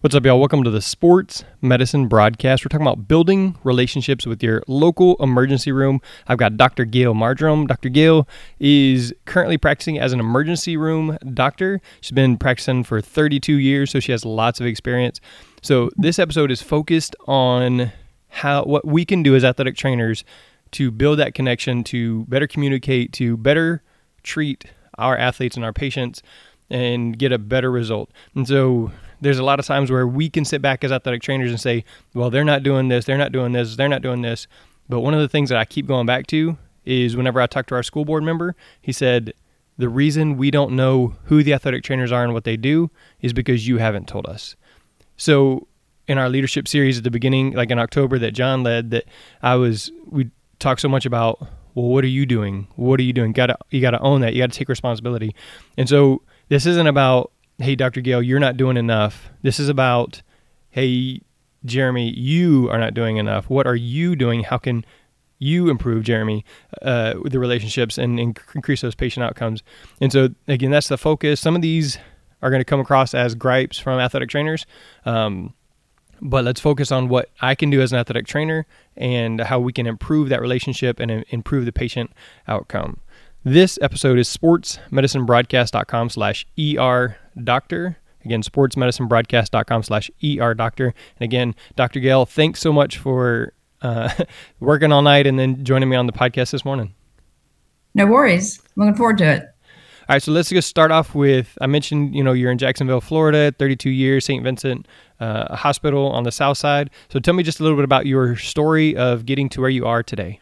What's up, y'all? Welcome to the Sports Medicine Broadcast. We're talking about building relationships with your local emergency room. I've got Dr. Gail Marjoram. Dr. Gail is currently practicing as an emergency room doctor. She's been practicing for 32 years, so she has lots of experience. So this episode is focused on what we can do as athletic trainers to build that connection, to better communicate, to better treat our athletes and our patients and get a better result. And so there's a lot of times where we can sit back as athletic trainers and say, well, they're not doing this, they're not doing this, they're not doing this. But one of the things that I keep going back to is whenever I talk to our school board member, he said, the reason we don't know who the athletic trainers are and what they do is because you haven't told us. So in our leadership series at the beginning, like in October that John led, we talked so much about, well, what are you doing? What are you doing? You gotta own that. You gotta take responsibility. And so this isn't about, hey, Dr. Gail, you're not doing enough. This is about, hey, Jeremy, you are not doing enough. What are you doing? How can you improve, Jeremy, with the relationships and increase those patient outcomes? And so, again, that's the focus. Some of these are going to come across as gripes from athletic trainers, but let's focus on what I can do as an athletic trainer and how we can improve that relationship and improve the patient outcome. This episode is sportsmedicinebroadcast.com/ER doctor. Again, sportsmedicinebroadcast.com/ER doctor. And again, Dr. Gail, thanks so much for working all night and then joining me on the podcast this morning. No worries. Looking forward to it. All right, so let's just start off with, I mentioned, you're in Jacksonville, Florida, 32 years, St. Vincent Hospital on the south side. So tell me just a little bit about your story of getting to where you are today.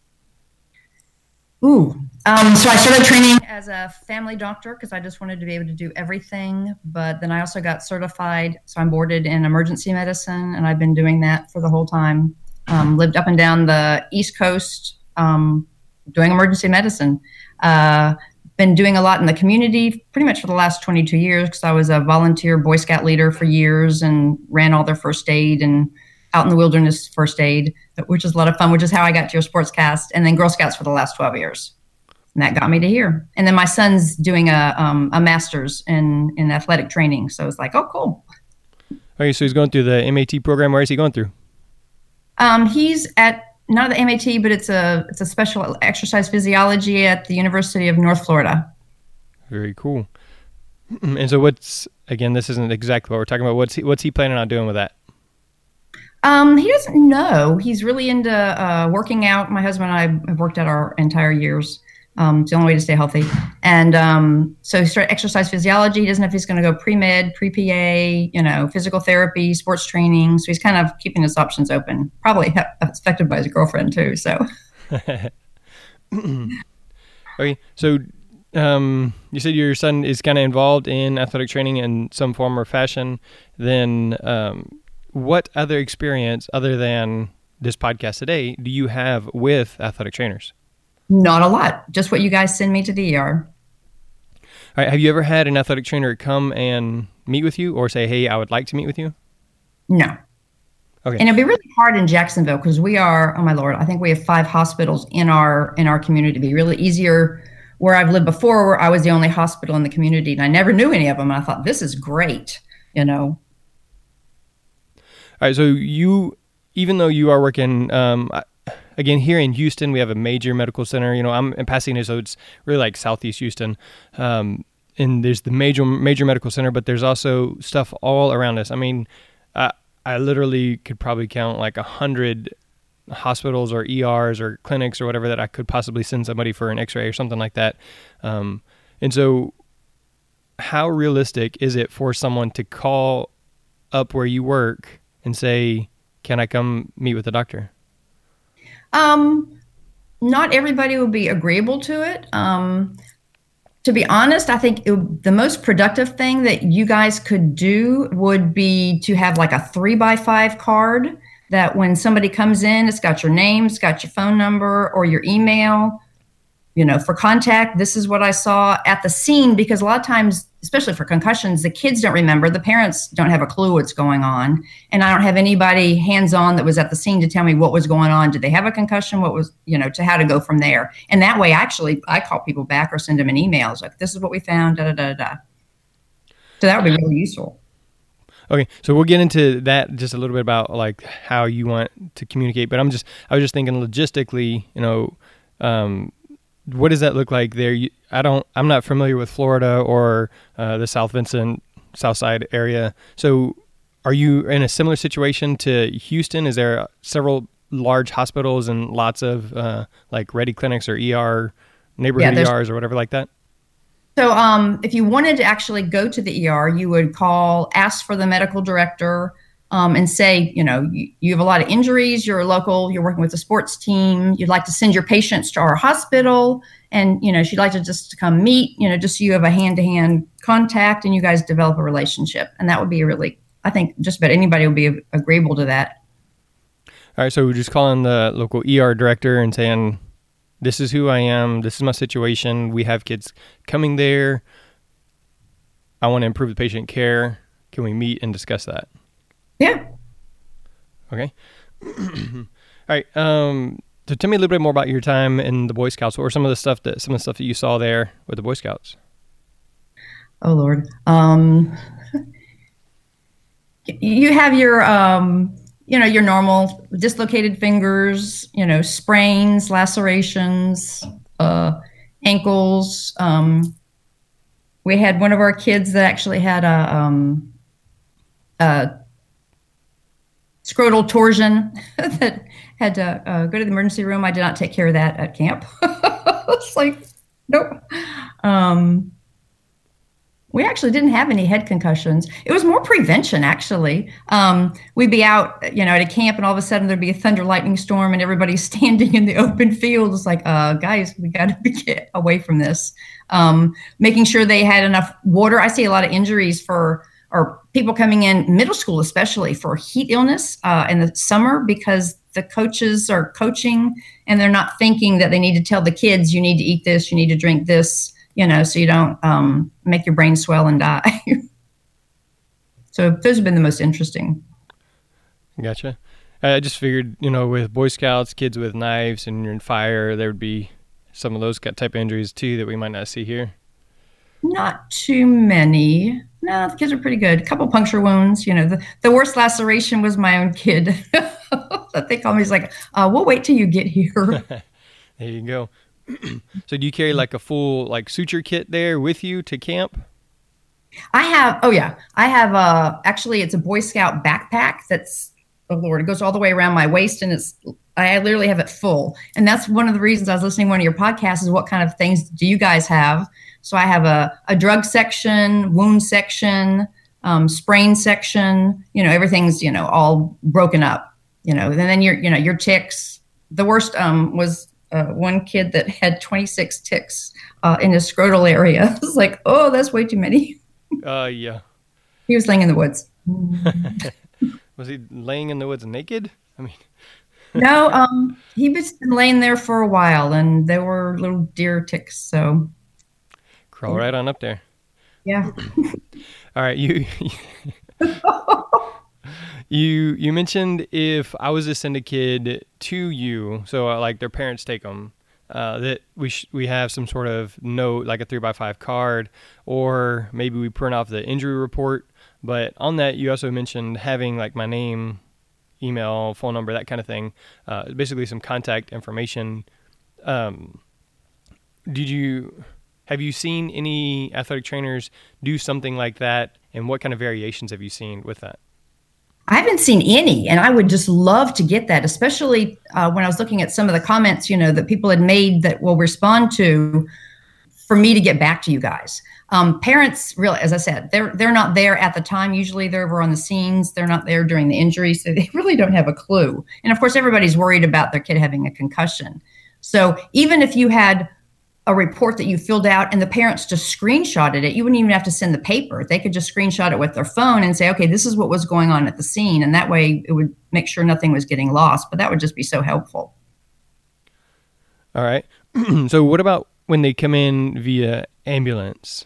So I started training as a family doctor because I just wanted to be able to do everything. But then I also got certified. So I'm boarded in emergency medicine, and I've been doing that for the whole time. Lived up and down the East Coast doing emergency medicine. Been doing a lot in the community pretty much for the last 22 years because I was a volunteer Boy Scout leader for years and ran all their first aid and out in the wilderness first aid, which is a lot of fun, which is how I got to your sportscast, and then Girl Scouts for the last 12 years. And that got me to here. And then my son's doing a master's in athletic training. So it's like, oh, cool. Okay, so he's going through the MAT program. Where is he going through? He's at, not the MAT, but it's a special exercise physiology at the University of North Florida. Very cool. And so this isn't exactly what we're talking about. What's he planning on doing with that? He doesn't know. He's really into working out. My husband and I have worked out our entire years. It's the only way to stay healthy. And so he started exercise physiology. He doesn't know if he's going to go pre-med, pre-PA, physical therapy, sports training. So he's kind of keeping his options open. Probably affected by his girlfriend too. So. Okay. So you said your son is kind of involved in athletic training in some form or fashion. Then what other experience other than this podcast today do you have with athletic trainers? Not a lot. Just what you guys send me to the ER. All right. Have you ever had an athletic trainer come and meet with you or say, hey, I would like to meet with you? No. Okay. And it'd be really hard in Jacksonville because we are, oh my Lord, I think we have 5 hospitals in our community. It'd be really easier where I've lived before, where I was the only hospital in the community and I never knew any of them. And I thought, this is great, All right, so even though you are working, again, here in Houston, we have a major medical center. I'm in Pasadena, so it's really like Southeast Houston. And there's the major medical center, but there's also stuff all around us. I mean, I literally could probably count like 100 hospitals or ERs or clinics or whatever that I could possibly send somebody for an x-ray or something like that. And so how realistic is it for someone to call up where you work and say, can I come meet with the doctor? Not everybody will be agreeable to it. To be honest, I think the most productive thing that you guys could do would be to have like a 3x5 card that when somebody comes in, it's got your name, it's got your phone number or your email, for contact. This is what I saw at the scene, because a lot of times, especially for concussions, the kids don't remember, the parents don't have a clue what's going on. And I don't have anybody hands-on that was at the scene to tell me what was going on. Did they have a concussion? What was, to how to go from there. And that way, actually, I call people back or send them an email. It's like, this is what we found, da, da, da, da. So that would be really useful. Okay, so we'll get into that just a little bit about like how you want to communicate. But I was just thinking logistically, what does that look like there? I'm not familiar with Florida or the South Vincent, South Side area. So are you in a similar situation to Houston? Is there several large hospitals and lots of like ready clinics or ER, neighborhood ERs or whatever like that? So if you wanted to actually go to the ER, you would ask for the medical director and say, you have a lot of injuries, you're local, you're working with a sports team, you'd like to send your patients to our hospital, and, she'd like to just come meet, just so you have a hand-to-hand contact and you guys develop a relationship. And that would be I think just about anybody would be agreeable to that. All right, so we're just calling the local ER director and saying, this is who I am. This is my situation. We have kids coming there. I want to improve the patient care. Can we meet and discuss that? Yeah. Okay. All right. So tell me a little bit more about your time in the Boy Scouts, or some of the stuff that you saw there with the Boy Scouts. Oh Lord. You have your your normal dislocated fingers, sprains, lacerations, ankles. We had one of our kids that actually had a scrotal torsion that had to go to the emergency room. I did not take care of that at camp. It's like, nope. We actually didn't have any head concussions. It was more prevention, actually. We'd be out, at a camp, and all of a sudden there'd be a thunder lightning storm, and everybody's standing in the open field. It's like, guys, we got to get away from this. Making sure they had enough water. I see a lot of injuries or people coming in middle school, especially for heat illness in the summer, because the coaches are coaching and they're not thinking that they need to tell the kids, you need to eat this, you need to drink this. So you don't make your brain swell and die. So those have been the most interesting. Gotcha. I just figured, with Boy Scouts, kids with knives, and you're in fire, there would be some of those type of injuries too that we might not see here. Not too many. No, the kids are pretty good. A couple puncture wounds. The worst laceration was my own kid. That they call me. He's like, we'll wait till you get here. There you go. So do you carry like a full suture kit there with you to camp? I have, actually it's a Boy Scout backpack that's, oh Lord, it goes all the way around my waist, and I literally have it full. And that's one of the reasons I was listening to one of your podcasts is what kind of things do you guys have? So I have a drug section, wound section, sprain section, everything's, all broken up, and then your ticks. The worst was one kid that had 26 ticks in his scrotal area. I was like, oh, that's way too many. Yeah. He was laying in the woods. Was he laying in the woods naked? No, he was been laying there for a while, and there were little deer ticks, so. Crawl right on up there. Yeah. All right, You mentioned if I was to send a kid to you, so like their parents take them, that we have some sort of note, like a 3x5 card, or maybe we print off the injury report. But on that, you also mentioned having like my name, email, phone number, that kind of thing, basically some contact information. Have you seen any athletic trainers do something like that, and what kind of variations have you seen with that? I haven't seen any, and I would just love to get that, especially when I was looking at some of the comments, that people had made that we'll respond to, for me to get back to you guys. Parents, really, as I said, they're not there at the time. Usually they're over on the scenes. They're not there during the injury, so they really don't have a clue. And of course, everybody's worried about their kid having a concussion. So even if you had a report that you filled out and the parents just screenshotted it, you wouldn't even have to send the paper. They could just screenshot it with their phone and say, okay, this is what was going on at the scene. And that way it would make sure nothing was getting lost. But that would just be so helpful. All right. So what about when they come in via ambulance?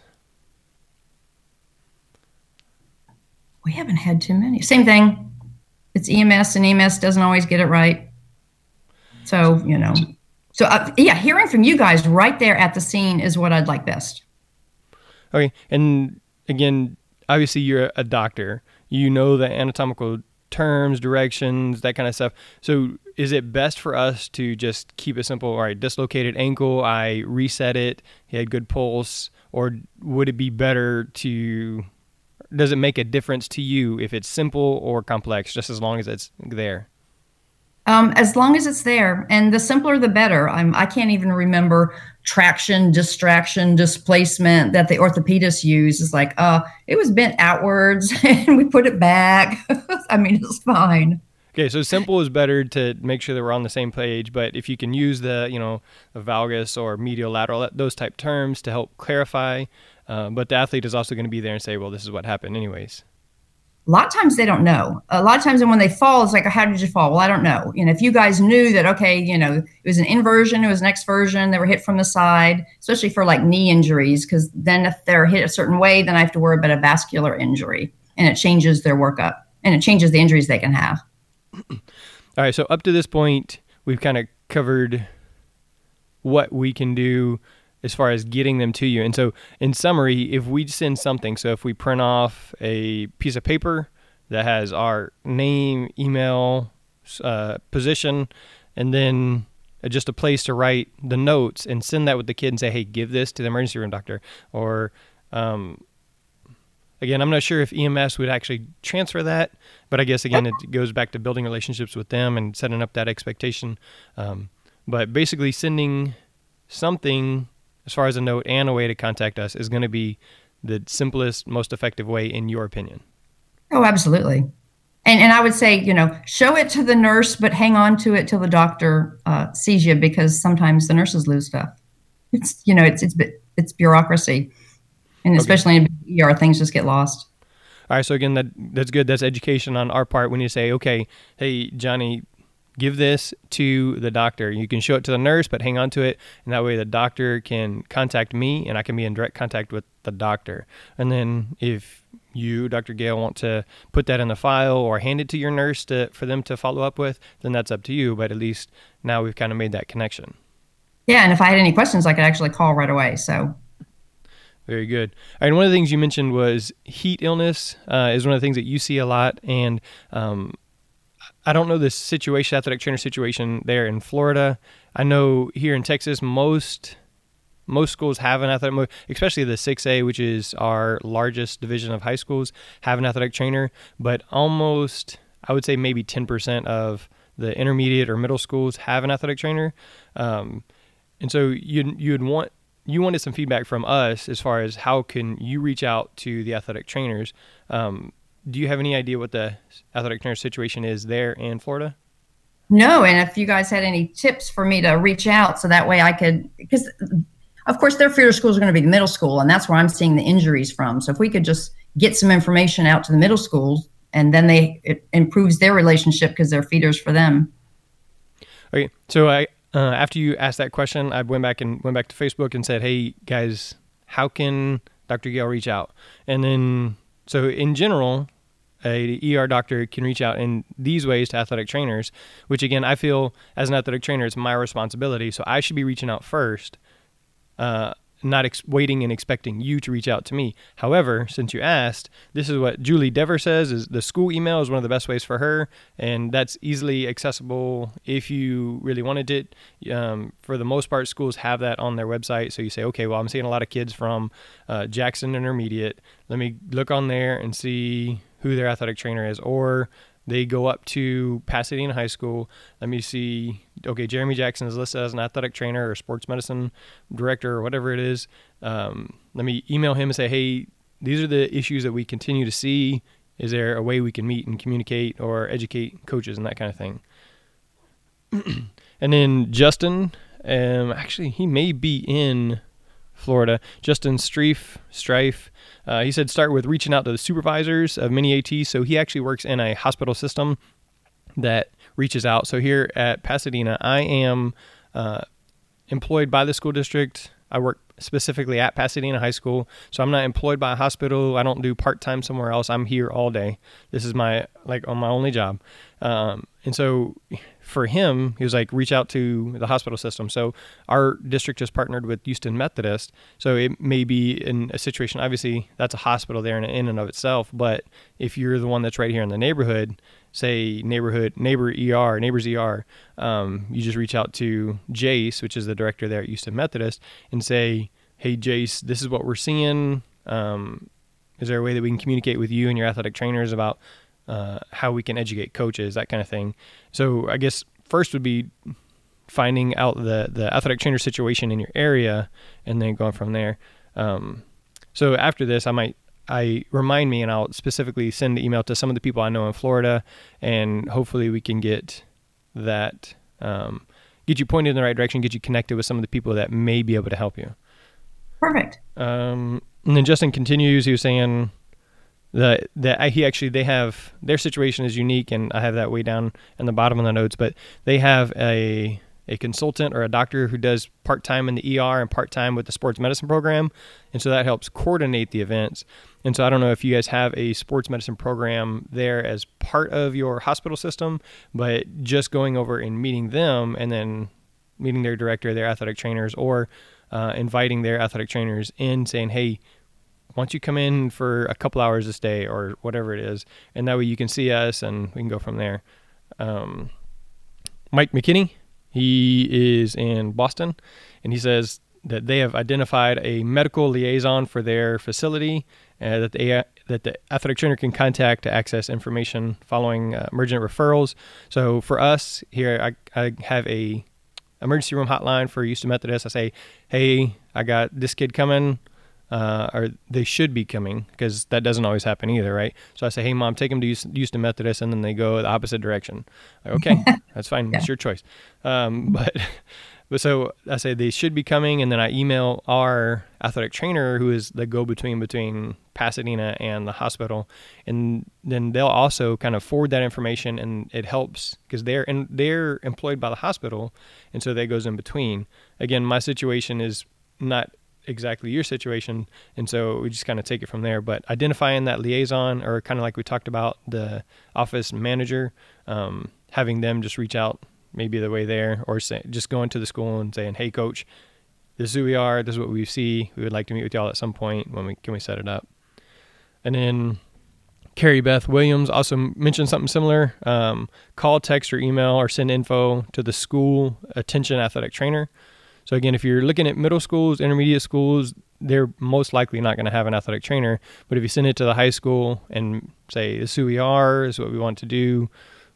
We haven't had too many. Same thing. It's EMS, and EMS doesn't always get it right. So, So, hearing from you guys right there at the scene is what I'd like best. Okay. And again, obviously you're a doctor. you know the anatomical terms, directions, that kind of stuff. So is it best for us to just keep it simple? All right, dislocated ankle, I reset it, he had good pulse, or would it be better to, does it make a difference to you if it's simple or complex, just as long as it's there? As long as it's there, and the simpler the better. I can't even remember traction, distraction, displacement that the orthopedist used. It's like, it was bent outwards and we put it back. I mean, it's fine. Okay, so simple is better to make sure that we're on the same page, but if you can use the, the valgus or medial lateral, those type terms to help clarify, but the athlete is also going to be there and say, well, this is what happened anyways. A lot of times they don't know. A lot of times when they fall, it's like, how did you fall? Well, I don't know. If you guys knew that, okay, it was an inversion, it was an exversion, they were hit from the side, especially for like knee injuries, because then if they're hit a certain way, then I have to worry about a vascular injury, and it changes their workup, and it changes the injuries they can have. All right, so up to this point, we've kind of covered what we can do as far as getting them to you. And so in summary, if we send something, so if we print off a piece of paper that has our name, email, position, and then just a place to write the notes and send that with the kid and say, hey, give this to the emergency room doctor. Or, again, I'm not sure if EMS would actually transfer that, but I guess, again, it goes back to building relationships with them and setting up that expectation. But basically sending something as far as a note and a way to contact us is going to be the simplest, most effective way, in your opinion. Oh, absolutely. And I would say, show it to the nurse, but hang on to it till the doctor sees you, because sometimes the nurses lose stuff. It's bureaucracy, and especially in ER, things just get lost. All right. So again, that's good. That's education on our part. We need to say, okay, hey, Johnny, give this to the doctor. You can show it to the nurse, but hang on to it. And that way the doctor can contact me and I can be in direct contact with the doctor. And then if you, Dr. Gale, want to put that in the file or hand it to your nurse for them to follow up with, then that's up to you. But at least now we've kind of made that connection. Yeah. And if I had any questions, I could actually call right away. So. Very good. All right, and one of the things you mentioned was heat illness is one of the things that you see a lot. And I don't know the situation, athletic trainer situation there in Florida. I know here in Texas, most schools have an athletic, especially the 6A, which is our largest division of high schools, have an athletic trainer. But almost, I would say maybe 10% of the intermediate or middle schools have an athletic trainer. And so you wanted some feedback from us as far as how can you reach out to the athletic trainers. Do you have any idea what the athletic trainer situation is there in Florida? No, and if you guys had any tips for me to reach out so that way I could, because of course their feeder schools are going to be the middle school, and that's where I'm seeing the injuries from. So if we could just get some information out to the middle schools, and then it improves their relationship because they're feeders for them. Okay, so after you asked that question, I went back to Facebook and said, hey guys, how can Dr. Gale reach out? And then, so in general, a ER doctor can reach out in these ways to athletic trainers, which again, I feel as an athletic trainer, it's my responsibility. So I should be reaching out first, not waiting and expecting you to reach out to me. However, since you asked, this is what Julie Dever says, is the school email is one of the best ways for her, and that's easily accessible if you really wanted it. For the most part, schools have that on their website. So you say, okay, well, I'm seeing a lot of kids from Jackson Intermediate. Let me look on there and see who their athletic trainer is. Or they go up to Pasadena High School. Let me see, okay, Jeremy Jackson is listed as an athletic trainer or sports medicine director or whatever it is. Let me email him and say, hey, these are the issues that we continue to see. Is there a way we can meet and communicate or educate coaches and that kind of thing? And then Justin, actually, he may be in Florida. Justin Strife. He said start with reaching out to the supervisors of many ATs. So he actually works in a hospital system that reaches out. So here at Pasadena, I am employed by the school district. I work specifically at Pasadena High School. So I'm not employed by a hospital. I don't do part-time somewhere else. I'm here all day. This is my only job. And so for him, he was like, reach out to the hospital system. So our district is partnered with Houston Methodist. So it may be in a situation, obviously that's a hospital there in and of itself. But if you're the one that's right here in the neighborhood, say neighbors ER, you just reach out to Jace, which is the director there at Houston Methodist, and say, hey, Jace, this is what we're seeing. Is there a way that we can communicate with you and your athletic trainers about how we can educate coaches, that kind of thing? So I guess first would be finding out the athletic trainer situation in your area and then going from there. So after this, I remind me and I'll specifically send the email to some of the people I know in Florida, and hopefully we can get that, get you pointed in the right direction, get you connected with some of the people that may be able to help you. Perfect. And then Justin continues, he was saying, they have, their situation is unique, and I have that way down in the bottom of the notes, but they have a consultant or a doctor who does part-time in the ER and part-time with the sports medicine program. And so that helps coordinate the events. And so I don't know if you guys have a sports medicine program there as part of your hospital system, but just going over and meeting them and then meeting their director, their athletic trainers, or inviting their athletic trainers in saying, hey, why don't you come in for a couple hours this day or whatever it is, and that way you can see us and we can go from there. Mike McKinney, he is in Boston, and he says that they have identified a medical liaison for their facility that the athletic trainer can contact to access information following emergent referrals. So for us here, I have a emergency room hotline for Houston Methodist. I say, hey, I got this kid coming. Or they should be coming, because that doesn't always happen either, right? So I say, hey, Mom, take them to Houston Methodist, and then they go the opposite direction. Like, okay, that's fine. Yeah. It's your choice. But so I say they should be coming, and then I email our athletic trainer, who is the go-between between Pasadena and the hospital, and then they'll also kind of forward that information, and it helps because they're employed by the hospital, and so that goes in between. Again, my situation is not exactly your situation, and so we just kind of take it from there. But identifying that liaison, or kind of like we talked about, the office manager, having them just reach out maybe the way there, or just going to the school and saying, hey, coach, this is who we are, this is what we see, we would like to meet with y'all at some point, can we set it up? And then Carrie Beth Williams also mentioned something similar. Call, text, or email, or send info to the school attention athletic trainer. So again, if you're looking at middle schools, intermediate schools, they're most likely not going to have an athletic trainer. But if you send it to the high school and say, this is who we are, this is what we want to do,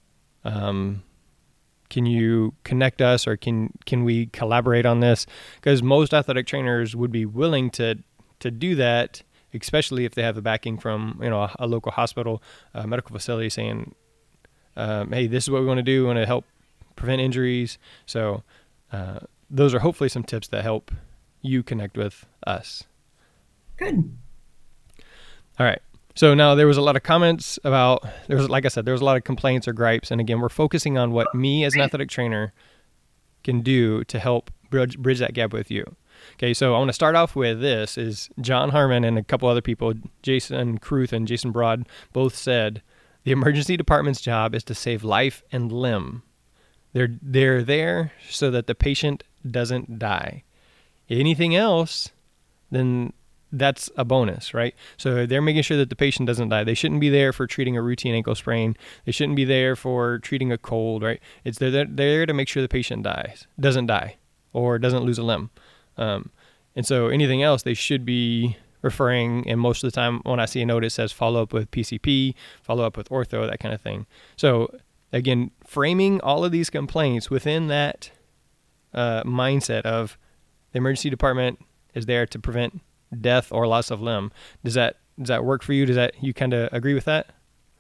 can you connect us, or can we collaborate on this? Because most athletic trainers would be willing to do that, especially if they have the backing from a local hospital, medical facility saying, hey, this is what we want to do. We want to help prevent injuries. So those are hopefully some tips that help you connect with us. Good. All right. So now there was a lot of comments about, like I said, there was a lot of complaints or gripes. And again, we're focusing on what me as an athletic trainer can do to help bridge that gap with you. Okay. So I want to start off with this is John Harmon and a couple other people, Jason Kruth and Jason Broad, both said the emergency department's job is to save life and limb. They're there so that the patient doesn't die. Anything else, then that's a bonus, right? So they're making sure that the patient doesn't die. They shouldn't be there for treating a routine ankle sprain. They shouldn't be there for treating a cold, right? They're there to make sure the patient doesn't die, or doesn't lose a limb. And so anything else, they should be referring, and most of the time when I see a note, it says follow up with PCP, follow up with ortho, that kind of thing. So again, framing all of these complaints within that mindset of the emergency department is there to prevent death or loss of limb. Does that work for you? You kind of agree with that?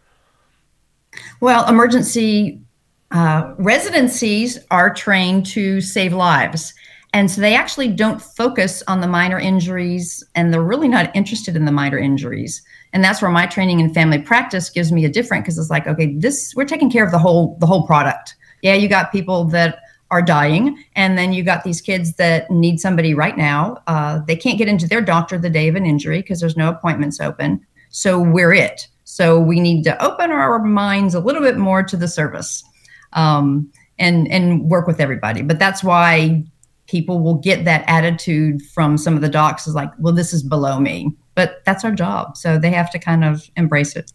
Well, emergency residencies are trained to save lives. And so they actually don't focus on the minor injuries, and they're really not interested in the minor injuries. And that's where my training in family practice gives me a different, because it's like, okay, we're taking care of the whole product. Yeah, you got people that are dying, and then you got these kids that need somebody right now. They can't get into their doctor the day of an injury because there's no appointments open. So we're it. So we need to open our minds a little bit more to the service. and work with everybody. But that's why people will get that attitude from some of the docs is like, well, this is below me. But that's our job. So they have to kind of embrace it.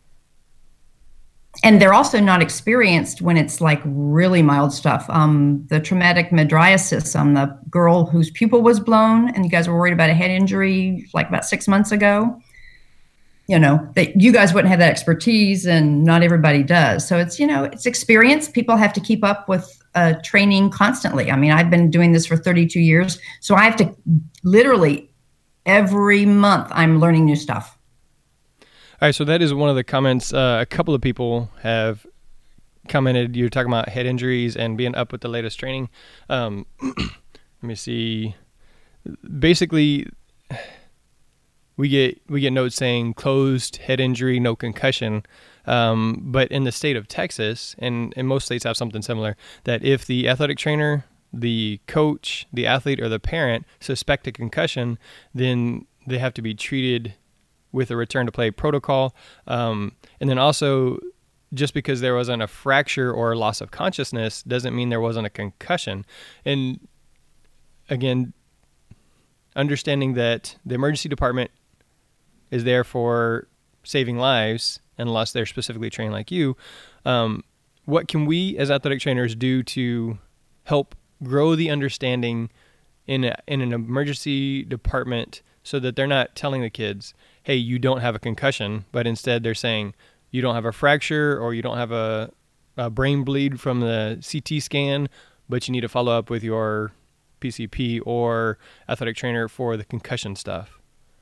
And they're also not experienced when it's like really mild stuff. The traumatic mydriasis, the girl whose pupil was blown, and you guys were worried about a head injury like about 6 months ago. That you guys wouldn't have that expertise, and not everybody does. So it's, it's experience. People have to keep up with training constantly. I mean, I've been doing this for 32 years, so I have to literally every month I'm learning new stuff. All right, so that is one of the comments. A couple of people have commented. You're talking about head injuries and being up with the latest training. Let me see. Basically, we get notes saying closed head injury, no concussion. But in the state of Texas, and most states have something similar, that if the athletic trainer, the coach, the athlete, or the parent suspect a concussion, then they have to be treated with a return to play protocol. And then also, just because there wasn't a fracture or loss of consciousness doesn't mean there wasn't a concussion. And again, understanding that the emergency department is there for saving lives, unless they're specifically trained like you, what can we as athletic trainers do to help grow the understanding in an emergency department so that they're not telling the kids, hey, you don't have a concussion, but instead they're saying you don't have a fracture or you don't have a brain bleed from the CT scan, but you need to follow up with your PCP or athletic trainer for the concussion stuff?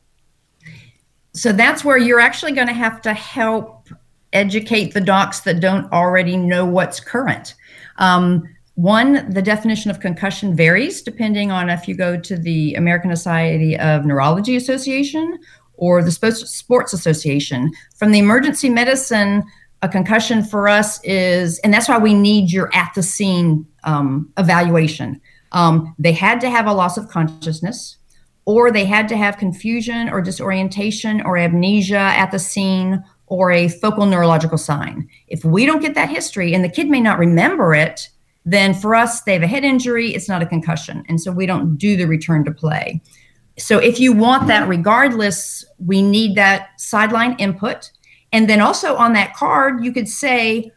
So that's where you're actually going to have to help educate the docs that don't already know what's current. One, the definition of concussion varies depending on if you go to the American Society of Neurology Association or the Sports Association. From the emergency medicine, a concussion for us is, and that's why we need your at the scene evaluation. They had to have a loss of consciousness, or they had to have confusion or disorientation or amnesia at the scene, or a focal neurological sign. If we don't get that history, and the kid may not remember it, then for us, they have a head injury, it's not a concussion. And so we don't do the return to play. So if you want that regardless, we need that sideline input. And then also on that card, you could say,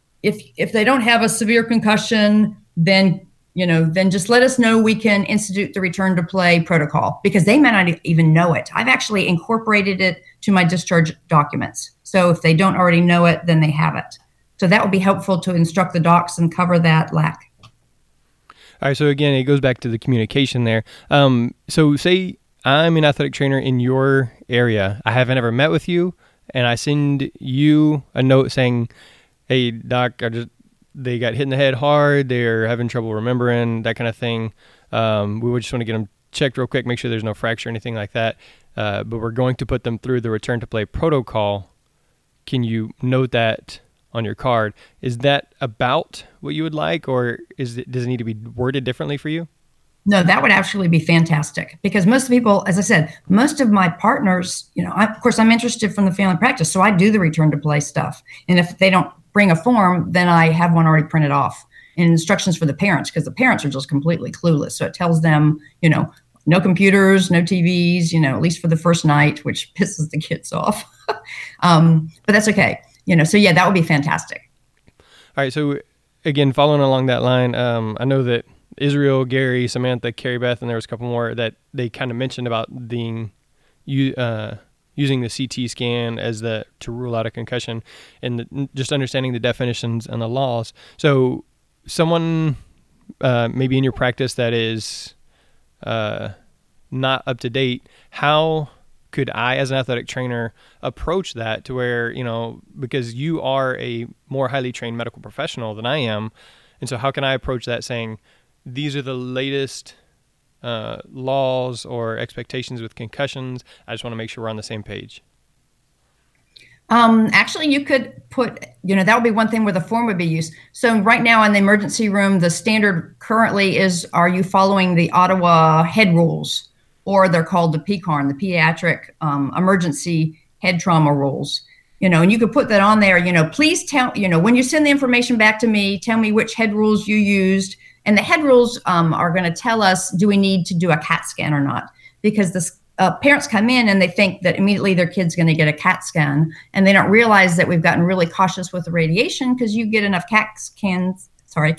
if they don't have a severe concussion, then just let us know, we can institute the return to play protocol, because they may not even know it. I've actually incorporated it to my discharge documents. So if they don't already know it, then they have it. So that would be helpful to instruct the docs and cover that lack. All right. So again, it goes back to the communication there. So say I'm an athletic trainer in your area. I haven't ever met with you, and I send you a note saying, hey, doc, they got hit in the head hard. They're having trouble remembering, that kind of thing. We would just want to get them checked real quick, make sure there's no fracture or anything like that. But we're going to put them through the return to play protocol. Can you note that on your card? Is that about what you would like, or does it need to be worded differently for you? No, that would actually be fantastic, because most of the people, as I said, most of my partners, of course, I'm interested from the family practice, so I do the return to play stuff. And if they don't bring a form, then I have one already printed off, and instructions for the parents, because the parents are just completely clueless. So it tells them, no computers, no TVs, at least for the first night, which pisses the kids off. But that's okay. So yeah, that would be fantastic. All right. So again, following along that line, I know that Israel, Gary, Samantha, Carrie Beth, and there was a couple more that they kind of mentioned about being using the CT scan to rule out a concussion, and just understanding the definitions and the laws. So someone maybe in your practice that is not up to date, how could I, as an athletic trainer, approach that to where, because you are a more highly trained medical professional than I am, and so how can I approach that saying, these are the latest laws or expectations with concussions. I just want to make sure we're on the same page. Actually, you could put, that would be one thing where the form would be used. So right now in the emergency room, the standard currently is, are you following the Ottawa head rules? Or they're called the PECARN, the Pediatric Emergency Head Trauma Rules. And you could put that on there, please tell, when you send the information back to me, tell me which head rules you used. And the head rules are going to tell us, do we need to do a CAT scan or not? Because parents come in and they think that immediately their kid's going to get a CAT scan, and they don't realize that we've gotten really cautious with the radiation, because you get enough CAT scans,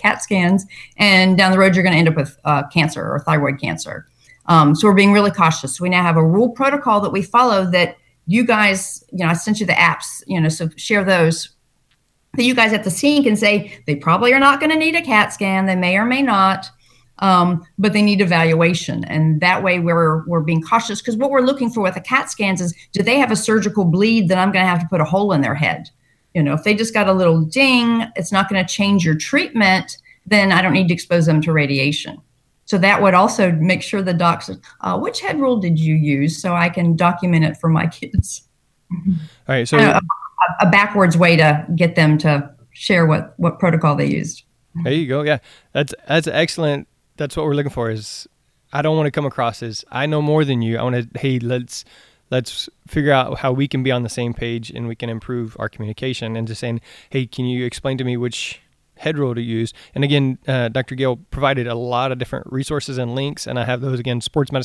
and down the road you're going to end up with cancer or thyroid cancer. So we're being really cautious. So we now have a rule protocol that we follow that you guys, I sent you the apps, so share those. That you guys at the scene can say they probably are not going to need a CAT scan. They may or may not, but they need evaluation. And that way we're being cautious, because what we're looking for with the CAT scans is, do they have a surgical bleed that I'm going to have to put a hole in their head? If they just got a little ding, it's not going to change your treatment, then I don't need to expose them to radiation. So that would also make sure the docs, which head rule did you use, so I can document it for my kids. All right. So a backwards way to get them to share what protocol they used. There you go. Yeah, that's excellent. That's what we're looking for. Is I don't want to come across as I know more than you. I want to, hey, let's figure out how we can be on the same page and we can improve our communication. And just saying, hey, can you explain to me which head rule to use? And again, Dr. Gail provided a lot of different resources and links, and I have those again,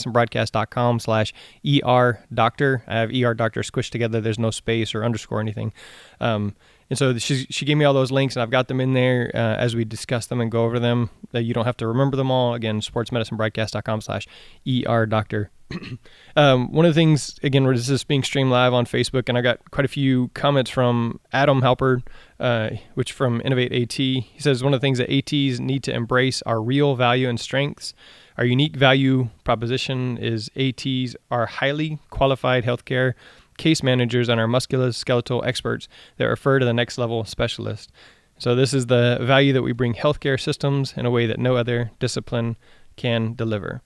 sportsmedicinebroadcast.com/ER doctor. I have ER doctor squished together. There's no space or underscore or anything. And so she gave me all those links, and I've got them in there as we discuss them and go over them. You don't have to remember them all. Again, sportsmedicinebroadcast.com/ER doctor. One of the things, again, this is being streamed live on Facebook, and I got quite a few comments from Adam Halpern, which from Innovate AT. He says one of the things that ATs need to embrace are real value and strengths. Our unique value proposition is ATs are highly qualified healthcare case managers and our musculoskeletal experts that refer to the next level specialist. So this is the value that we bring healthcare systems in a way that no other discipline can deliver.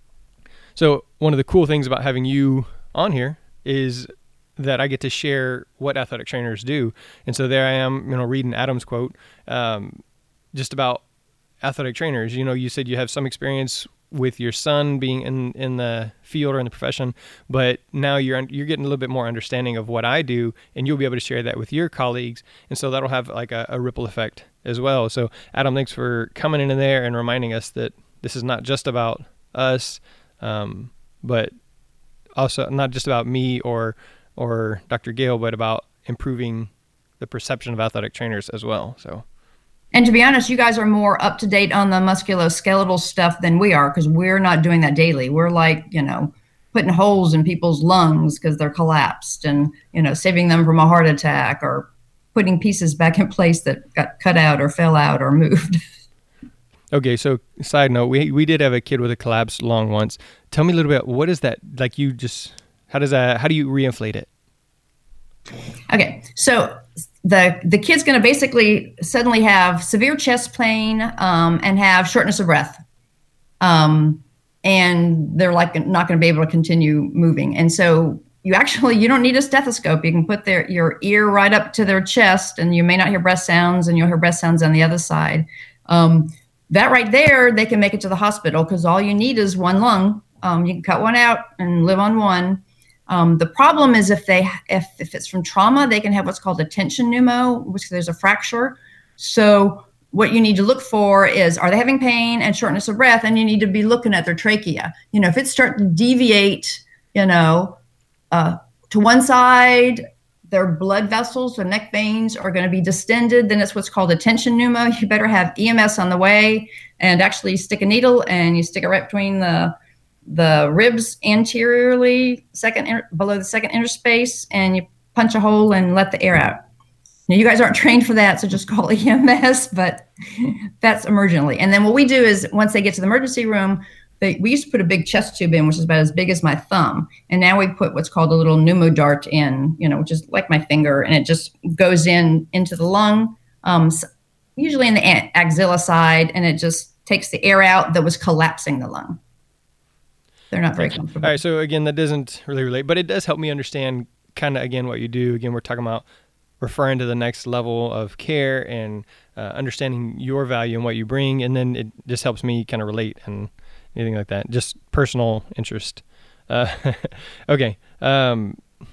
So one of the cool things about having you on here is that I get to share what athletic trainers do. And so there I am, reading Adam's quote, just about athletic trainers. You said you have some experience with your son being in the field or in the profession, but now you're getting a little bit more understanding of what I do, and you'll be able to share that with your colleagues. And so that'll have like a ripple effect as well. So Adam, thanks for coming in there and reminding us that this is not just about us, but also not just about me or Dr. Gail, but about improving the perception of athletic trainers as well. So. And to be honest, you guys are more up to date on the musculoskeletal stuff than we are, because we're not doing that daily. We're like, putting holes in people's lungs because they're collapsed, and, saving them from a heart attack, or putting pieces back in place that got cut out or fell out or moved. Okay, so side note, we did have a kid with a collapsed lung once. Tell me a little bit, what is that? Like how do you reinflate it? Okay, so the kid's going to basically suddenly have severe chest pain and have shortness of breath. And they're like not going to be able to continue moving. And so you don't need a stethoscope. You can put your ear right up to their chest, and you may not hear breath sounds, and you'll hear breath sounds on the other side. That right there, they can make it to the hospital, because all you need is one lung. You can cut one out and live on one. The problem is if it's from trauma, they can have what's called a tension pneumo, which there's a fracture. So what you need to look for is, are they having pain and shortness of breath? And you need to be looking at their trachea. If it's starting to deviate, to one side, their blood vessels, their neck veins are going to be distended, then it's what's called a tension pneumo. You better have EMS on the way, and actually stick a needle, and you stick it right between the ribs anteriorly, below the second interspace, and you punch a hole and let the air out. Now, you guys aren't trained for that, so just call EMS, but that's emergently. And then what we do is, once they get to the emergency room, we used to put a big chest tube in, which is about as big as my thumb. And now we put what's called a little pneumodart in, which is like my finger, and it just goes into the lung, usually in the axilla side, and it just takes the air out that was collapsing the lung. They're not very comfortable. All right. So again, that doesn't really relate, but it does help me understand kind of, again, what you do. Again, we're talking about referring to the next level of care and understanding your value and what you bring. And then it just helps me kind of relate and anything like that. Just personal interest. Okay.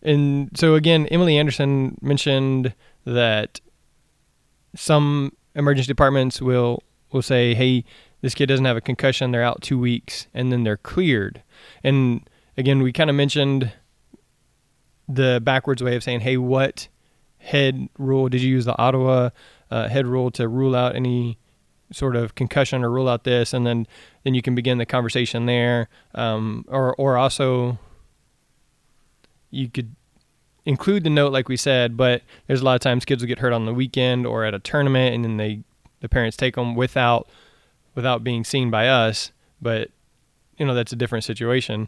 And so again, Emily Anderson mentioned that some emergency departments will say, hey, this kid doesn't have a concussion, they're out 2 weeks, and then they're cleared. And again, we kind of mentioned the backwards way of saying, hey, what head rule did you use? The Ottawa head rule to rule out any sort of concussion or rule out this, and then you can begin the conversation there. Or also you could include the note like we said, but there's a lot of times kids will get hurt on the weekend or at a tournament, and then the parents take them without being seen by us. But that's a different situation.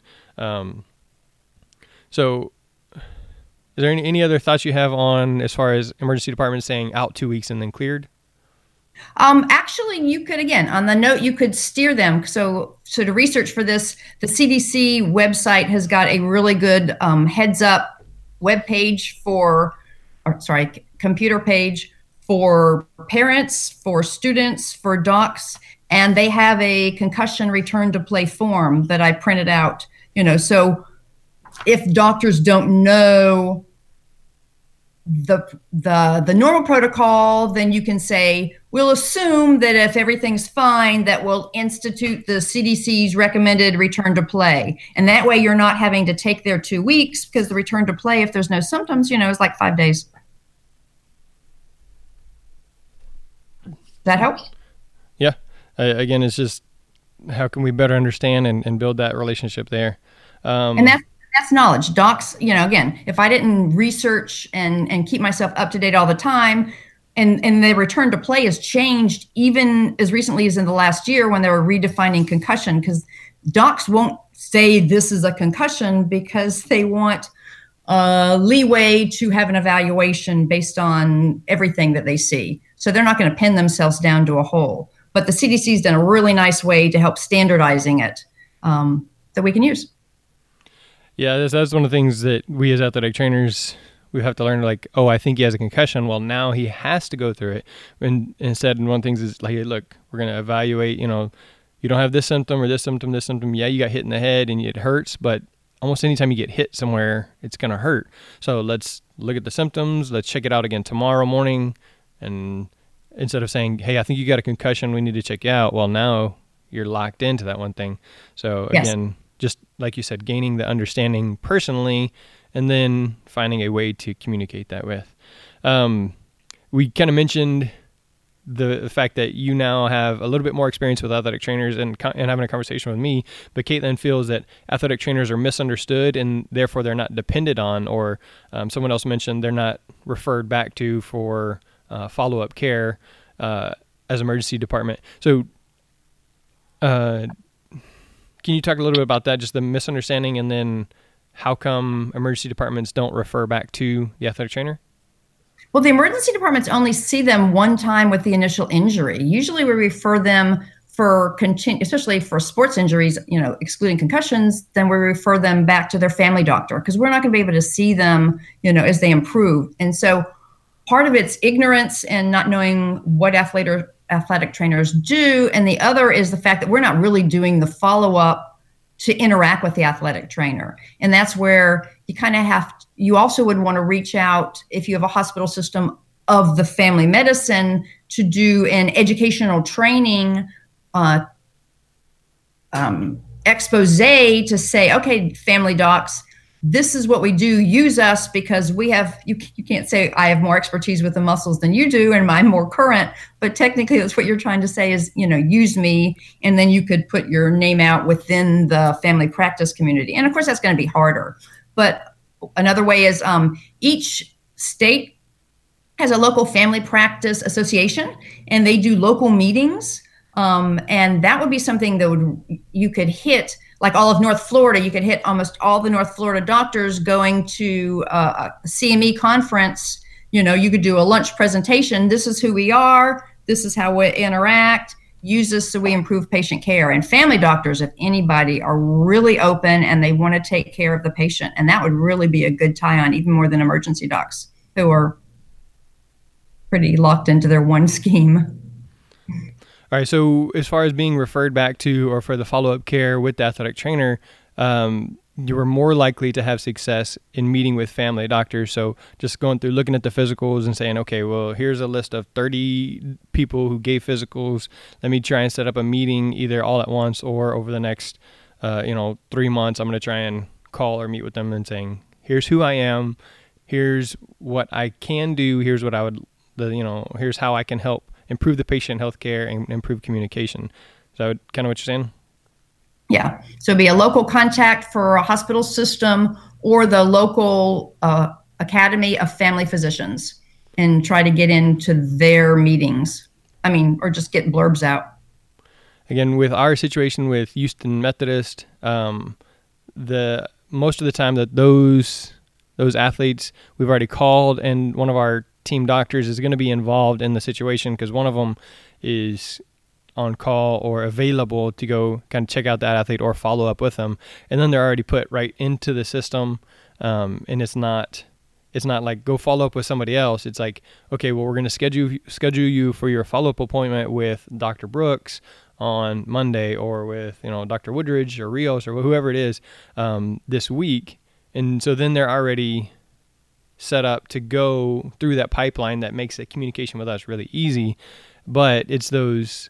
So is there any other thoughts you have on as far as emergency departments saying out 2 weeks and then cleared? Actually, you could, again, on the note, you could steer them. So to research for this, the CDC website has got a really good heads up web page computer page for parents, for students, for docs, and they have a concussion return to play form that I printed out. So if doctors don't know the normal protocol, then you can say, we'll assume that if everything's fine, that we'll institute the CDC's recommended return to play. And that way you're not having to take their 2 weeks, because the return to play, if there's no symptoms, is like 5 days. Does that help? Yeah. Again, it's just how can we better understand and build that relationship there? And that's knowledge. Docs, again, if I didn't research and keep myself up to date all the time, and the return to play has changed even as recently as in the last year when they were redefining concussion, because docs won't say this is a concussion because they want leeway to have an evaluation based on everything that they see. So they're not going to pin themselves down to a hole. But the CDC's done a really nice way to help standardizing it that we can use. Yeah, that's one of the things that we as athletic trainers, we have to learn, like, oh, I think he has a concussion. Well, now he has to go through it. And instead, one of the things is like, hey, look, we're going to evaluate, you don't have this symptom or this symptom. Yeah, you got hit in the head and it hurts, but almost anytime you get hit somewhere, it's going to hurt. So let's look at the symptoms. Let's check it out again tomorrow morning. And instead of saying, hey, I think you got a concussion, we need to check you out. Well, now you're locked into that one thing. So again, just like you said, gaining the understanding personally and then finding a way to communicate that with. We kind of mentioned the fact that you now have a little bit more experience with athletic trainers and having a conversation with me, but Caitlin feels that athletic trainers are misunderstood and therefore they're not depended on, or someone else mentioned they're not referred back to for follow-up care as emergency department. So can you talk a little bit about that, just the misunderstanding, and then how come emergency departments don't refer back to the athletic trainer? Well, the emergency departments only see them one time with the initial injury. Usually we refer them for especially for sports injuries, excluding concussions, then we refer them back to their family doctor, because we're not going to be able to see them, as they improve. And so part of it's ignorance and not knowing what athletic trainers do. And the other is the fact that we're not really doing the follow-up to interact with the athletic trainer. And that's where you kind of you also would want to reach out, if you have a hospital system, of the family medicine to do an educational training expose to say, okay, family docs, this is what we do. Use us because we have, you can't say I have more expertise with the muscles than you do and I'm more current, but technically that's what you're trying to say is, use me. And then you could put your name out within the family practice community. And of course, that's going to be harder. But another way is each state has a local family practice association and they do local meetings. And that would be something that you could hit, like all of North Florida. You could hit almost all the North Florida doctors going to a CME conference. You could do a lunch presentation. This is who we are. This is how we interact. Use this so we improve patient care. And family doctors, if anybody, are really open and they want to take care of the patient. And that would really be a good tie-on, even more than emergency docs, who are pretty locked into their one scheme. All right, so as far as being referred back to or for the follow-up care with the athletic trainer, you were more likely to have success in meeting with family doctors. So just going through, looking at the physicals and saying, okay, well, here's a list of 30 people who gave physicals. Let me try and set up a meeting either all at once or over the next, 3 months. I'm going to try and call or meet with them and saying, here's who I am. Here's what I can do. Here's what here's how I can help improve the patient healthcare and improve communication. Is that kind of what you're saying? Yeah. So be a local contact for a hospital system or the local Academy of Family Physicians and try to get into their meetings. Or just get blurbs out. Again, with our situation with Houston Methodist, the most of the time that those athletes we've already called, and one of our team doctors is going to be involved in the situation because one of them is on call or available to go kind of check out that athlete or follow up with them, and then they're already put right into the system, and it's not like go follow up with somebody else. It's like, okay, well, we're going to schedule you for your follow up appointment with Dr. Brooks on Monday, or with Dr. Woodridge or Rios or whoever it is this week, and so then they're already set up to go through that pipeline that makes the communication with us really easy. But it's those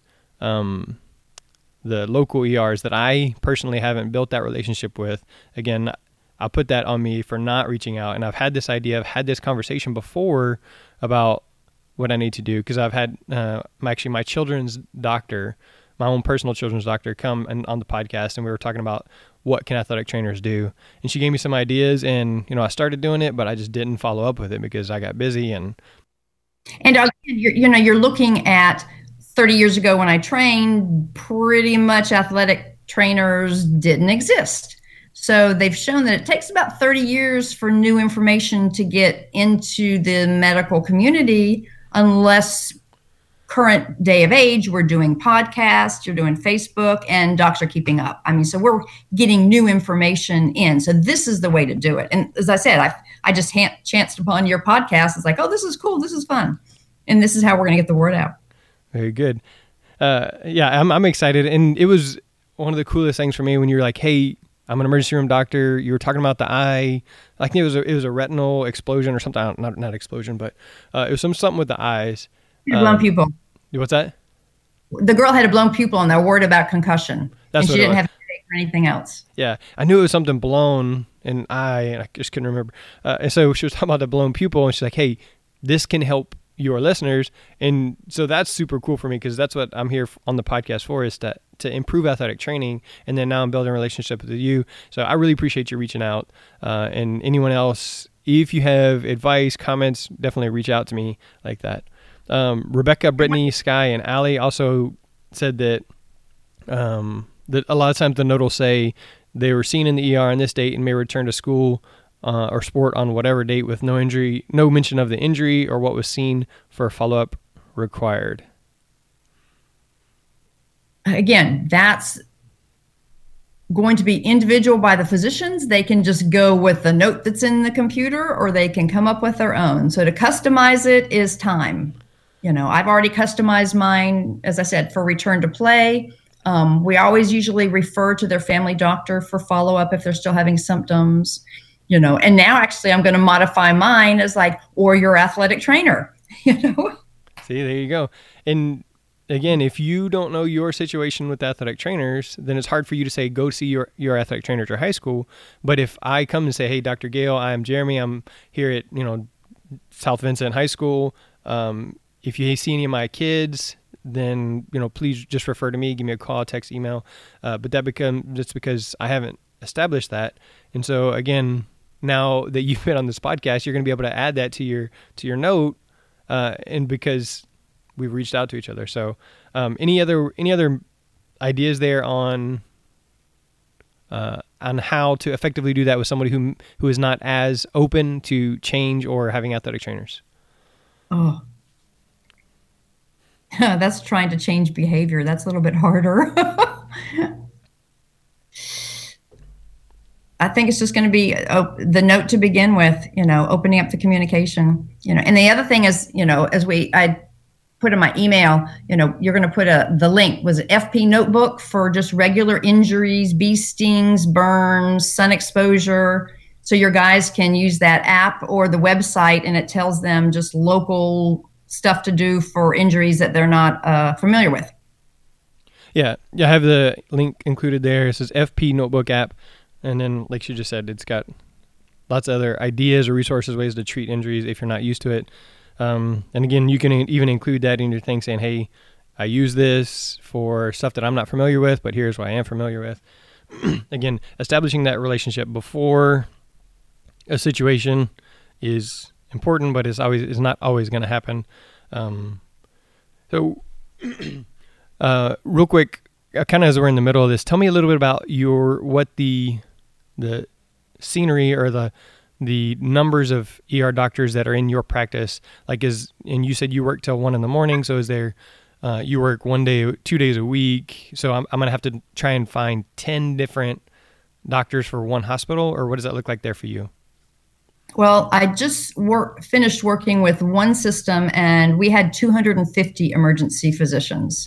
the local ERs that I personally haven't built that relationship with. Again, I'll put that on me for not reaching out. And I've had this conversation before about what I need to do, because I've had my children's doctor, my own personal children's doctor, come on the podcast, and we were talking about what can athletic trainers do. And she gave me some ideas, and I started doing it, but I just didn't follow up with it because I got busy. And you're looking at 30 years ago when I trained, pretty much athletic trainers didn't exist. So they've shown that it takes about 30 years for new information to get into the medical community, unless current day of age, we're doing podcasts, you're doing Facebook, and docs are keeping up. So we're getting new information in. So this is the way to do it. And as I said, I just chanced upon your podcast. It's like, oh, this is cool. This is fun. And this is how we're going to get the word out. Very good. I'm excited. And it was one of the coolest things for me when you were like, hey, I'm an emergency room doctor. You were talking about the eye. I think it was a retinal explosion or something. Not explosion, but it was something with the eyes. Blown pupil. What's that? The girl had a blown pupil and they're worried about concussion. That's and she didn't have a headache or anything else. Yeah. I knew it was something blown in an eye, and I just couldn't remember. And so she was talking about the blown pupil, and she's like, hey, this can help your listeners. And so that's super cool for me, because that's what I'm here on the podcast for, is to improve athletic training. And then now I'm building a relationship with you. So I really appreciate you reaching out. And anyone else, if you have advice, comments, definitely reach out to me like that. Rebecca, Brittany, Sky, and Allie also said that that a lot of times the note will say they were seen in the ER on this date and may return to school or sport on whatever date with no mention of the injury or what was seen for follow-up required. Again, that's going to be individual by the physicians. They can just go with the note that's in the computer, or they can come up with their own. So to customize it is time. I've already customized mine, as I said, for return to play. We always usually refer to their family doctor for follow-up if they're still having symptoms, and now actually I'm going to modify mine as or your athletic trainer, See, there you go. And again, if you don't know your situation with athletic trainers, then it's hard for you to say, go see your athletic trainer at your high school. But if I come and say, hey, Dr. Gale, I'm Jeremy, I'm here at, South Vincent High School. If you see any of my kids, then, please just refer to me, give me a call, text, email. But that becomes just because I haven't established that. And so again, now that you've been on this podcast, you're going to be able to add that to your note. And because we've reached out to each other. So, any other ideas there on how to effectively do that with somebody who is not as open to change or having athletic trainers? Oh, that's trying to change behavior. That's a little bit harder. I think it's just going to be the note to begin with, opening up the communication, and the other thing is, as I put in my email, you're going to put the link, was it FP Notebook for just regular injuries, bee stings, burns, sun exposure. So your guys can use that app or the website, and it tells them just local stuff to do for injuries that they're not familiar with. Yeah, I have the link included there. It says FP Notebook app. And then, like she just said, it's got lots of other ideas or resources, ways to treat injuries if you're not used to it. And again, you can even include that in your thing saying, hey, I use this for stuff that I'm not familiar with, but here's what I am familiar with. Again, establishing that relationship before a situation is important, but is not always going to happen. So real quick, kind of as we're in the middle of this, tell me a little bit about what the scenery or the numbers of ER doctors that are in your practice, and you said you work till 1 a.m. So is there, you work 2 days a week. So I'm going to have to try and find 10 different doctors for one hospital, or what does that look like there for you? Well, I just finished working with one system, and we had 250 emergency physicians.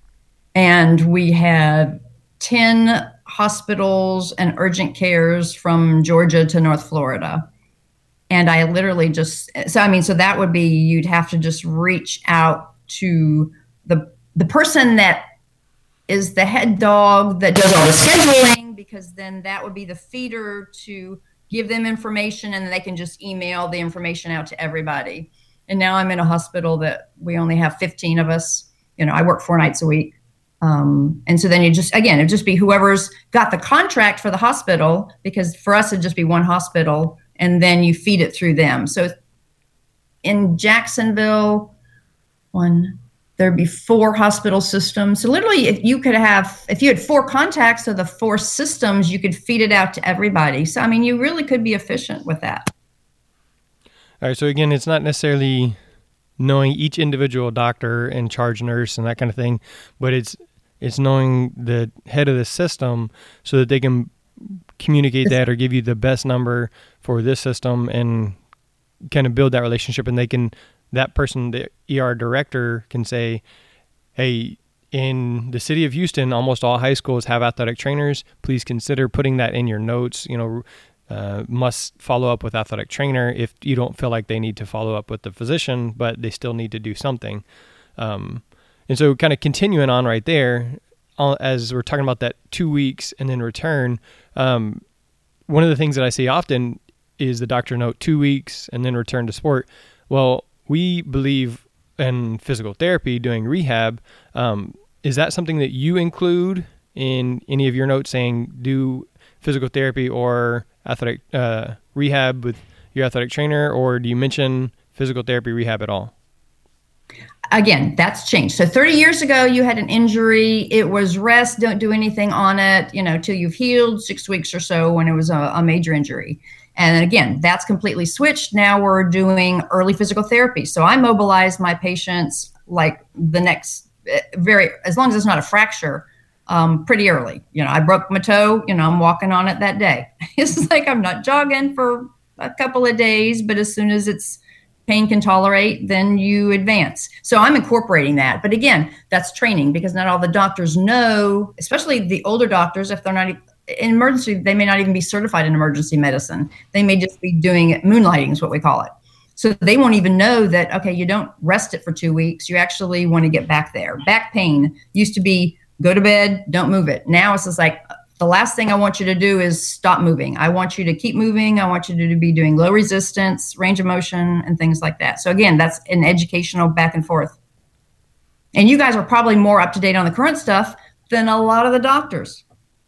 And we had 10 hospitals and urgent cares from Georgia to North Florida. And I literally so that would be, you'd have to just reach out to the person that is the head dog that does all the scheduling, because then that would be the feeder to give them information, and then they can just email the information out to everybody. And now I'm in a hospital that we only have 15 of us. I work 4 nights a week. And so then it'd just be whoever's got the contract for the hospital, because for us, it'd just be one hospital, and then you feed it through them. So in Jacksonville, there'd be 4 hospital systems. So literally, if you had 4 contacts of the 4 systems, you could feed it out to everybody. So, you really could be efficient with that. All right. So again, it's not necessarily knowing each individual doctor and charge nurse and that kind of thing, but it's knowing the head of the system so that they can communicate that or give you the best number for this system and kind of build that relationship. And that person, the ER director, can say, hey, in the city of Houston, almost all high schools have athletic trainers. Please consider putting that in your notes, must follow up with athletic trainer if you don't feel like they need to follow up with the physician, but they still need to do something. And so kind of continuing on right there, as we're talking about that 2 weeks and then return, one of the things that I see often is the doctor note 2 weeks and then return to sport. Well, we believe in physical therapy, doing rehab. Is that something that you include in any of your notes, saying do physical therapy or athletic rehab with your athletic trainer, or do you mention physical therapy rehab at all? Again, that's changed. So 30 years ago, you had an injury. It was rest, don't do anything on it, till you've healed, 6 weeks or so when it was a major injury. And again, that's completely switched. Now we're doing early physical therapy. So I mobilize my patients like the next, as long as it's not a fracture, pretty early. I broke my toe, I'm walking on it that day. It's like I'm not jogging for a couple of days, but as soon as it's pain can tolerate, then you advance. So I'm incorporating that. But again, that's training, because not all the doctors know, especially the older doctors, if they're not in emergency, they may not even be certified in emergency medicine. They may just be doing it, moonlighting is what we call it. So they won't even know that, okay, you don't rest it for 2 weeks. You actually want to get back there. Back pain used to be go to bed, don't move it. Now it's just like, the last thing I want you to do is stop moving. I want you to keep moving. I want you to be doing low resistance, range of motion, and things like that. So again, that's an educational back and forth. And you guys are probably more up to date on the current stuff than a lot of the doctors.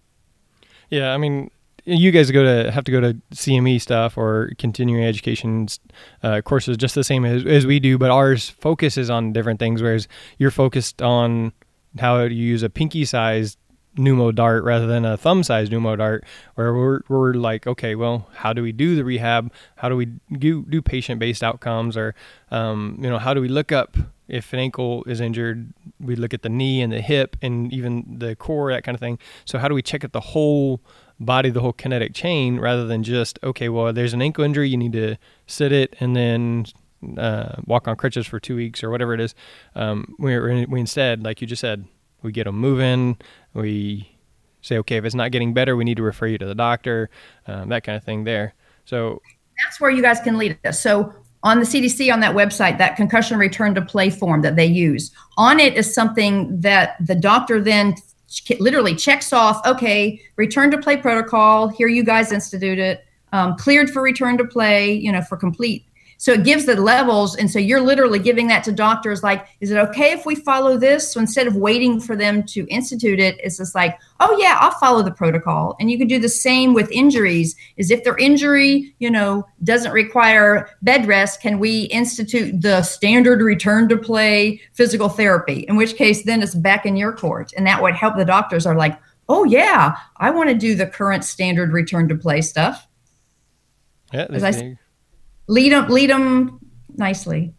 Yeah, you guys have to go to CME stuff or continuing education courses just the same as we do, but ours focuses on different things, whereas you're focused on how to use a pinky-sized pneumo dart rather than a thumb-sized pneumo dart, where we're like, okay, well, how do we do the rehab? How do we do patient-based outcomes? Or, how do we look up if an ankle is injured? We look at the knee and the hip and even the core, that kind of thing. So how do we check at the whole body, the whole kinetic chain, rather than just, okay, well, there's an ankle injury, you need to sit it and then walk on crutches for 2 weeks or whatever it is. We instead, like you just said, we get them moving. We say, okay, if it's not getting better, we need to refer you to the doctor, that kind of thing there. So that's where you guys can lead us. So on the CDC, on that website, that concussion return to play form that they use, on it is something that the doctor then literally checks off, okay, return to play protocol, here you guys instituted, cleared for return to play, for complete. So it gives the levels. And so you're literally giving that to doctors like, is it okay if we follow this? So instead of waiting for them to institute it, it's just like, oh yeah, I'll follow the protocol. And you can do the same with injuries, is if their injury, doesn't require bed rest, can we institute the standard return to play physical therapy? In which case then it's back in your court. And that would help the doctors are like, oh yeah, I want to do the current standard return to play stuff. Yeah. Lead them nicely.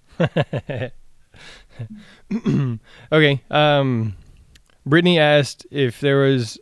Okay. Brittany asked if there was,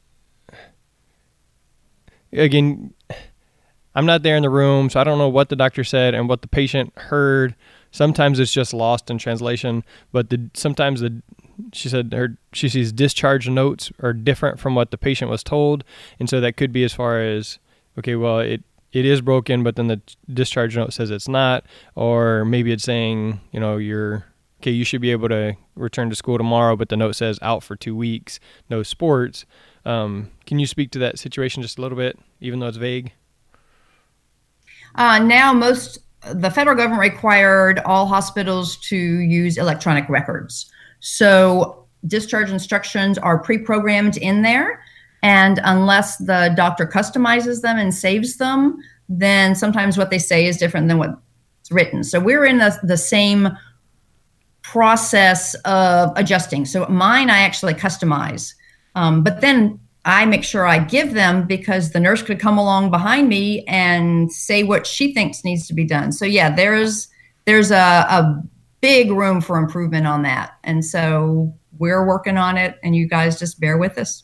again, I'm not there in the room, so I don't know what the doctor said and what the patient heard. Sometimes it's just lost in translation, but she said she sees discharge notes are different from what the patient was told. And so that could be as far as, okay, well, it is broken, but then the discharge note says it's not, or maybe it's saying, you should be able to return to school tomorrow, but the note says out for 2 weeks, no sports. Can you speak to that situation just a little bit, even though it's vague? Now the federal government required all hospitals to use electronic records. So discharge instructions are pre-programmed in there. And unless the doctor customizes them and saves them, then sometimes what they say is different than what's written. So we're in the same process of adjusting. So mine, I actually customize. But then I make sure I give them because the nurse could come along behind me and say what she thinks needs to be done. So yeah, there's a big room for improvement on that. And so we're working on it, and you guys just bear with us.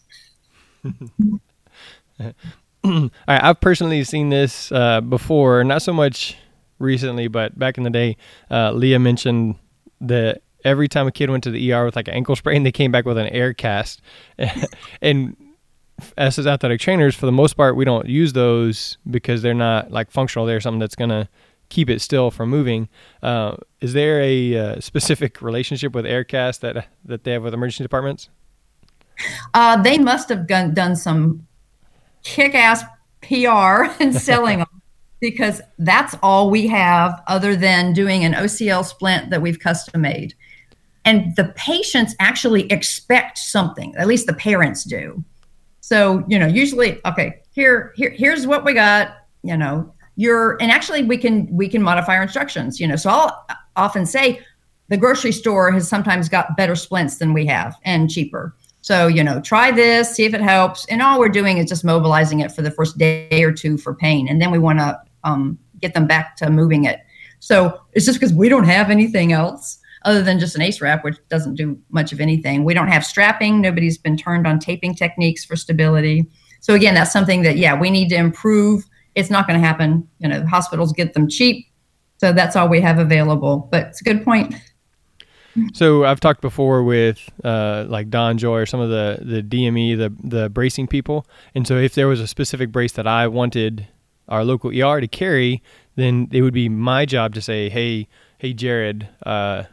All right, I've personally seen this before, not so much recently, but back in the day, Leah mentioned that every time a kid went to the ER with like an ankle sprain, they came back with an air cast. And as athletic trainers, for the most part, we don't use those because they're not like functional. They're something that's going to keep it still from moving. Is there a specific relationship with air cast that they have with emergency departments? They must have done some kick-ass PR and selling them, because that's all we have other than doing an OCL splint that we've custom made. And the patients actually expect something, at least the parents do. So, usually, okay, here's what we got, and actually we can modify our instructions, so I'll often say the grocery store has sometimes got better splints than we have and cheaper. So, try this, see if it helps. And all we're doing is just mobilizing it for the first day or two for pain. And then we want to get them back to moving it. So it's just because we don't have anything else other than just an ACE wrap, which doesn't do much of anything. We don't have strapping. Nobody's been turned on taping techniques for stability. So again, that's something that, we need to improve. It's not going to happen. Hospitals get them cheap. So that's all we have available. But it's a good point. So I've talked before with like Don Joy or some of the DME, the bracing people. And so if there was a specific brace that I wanted our local ER to carry, then it would be my job to say, hey, Jared, I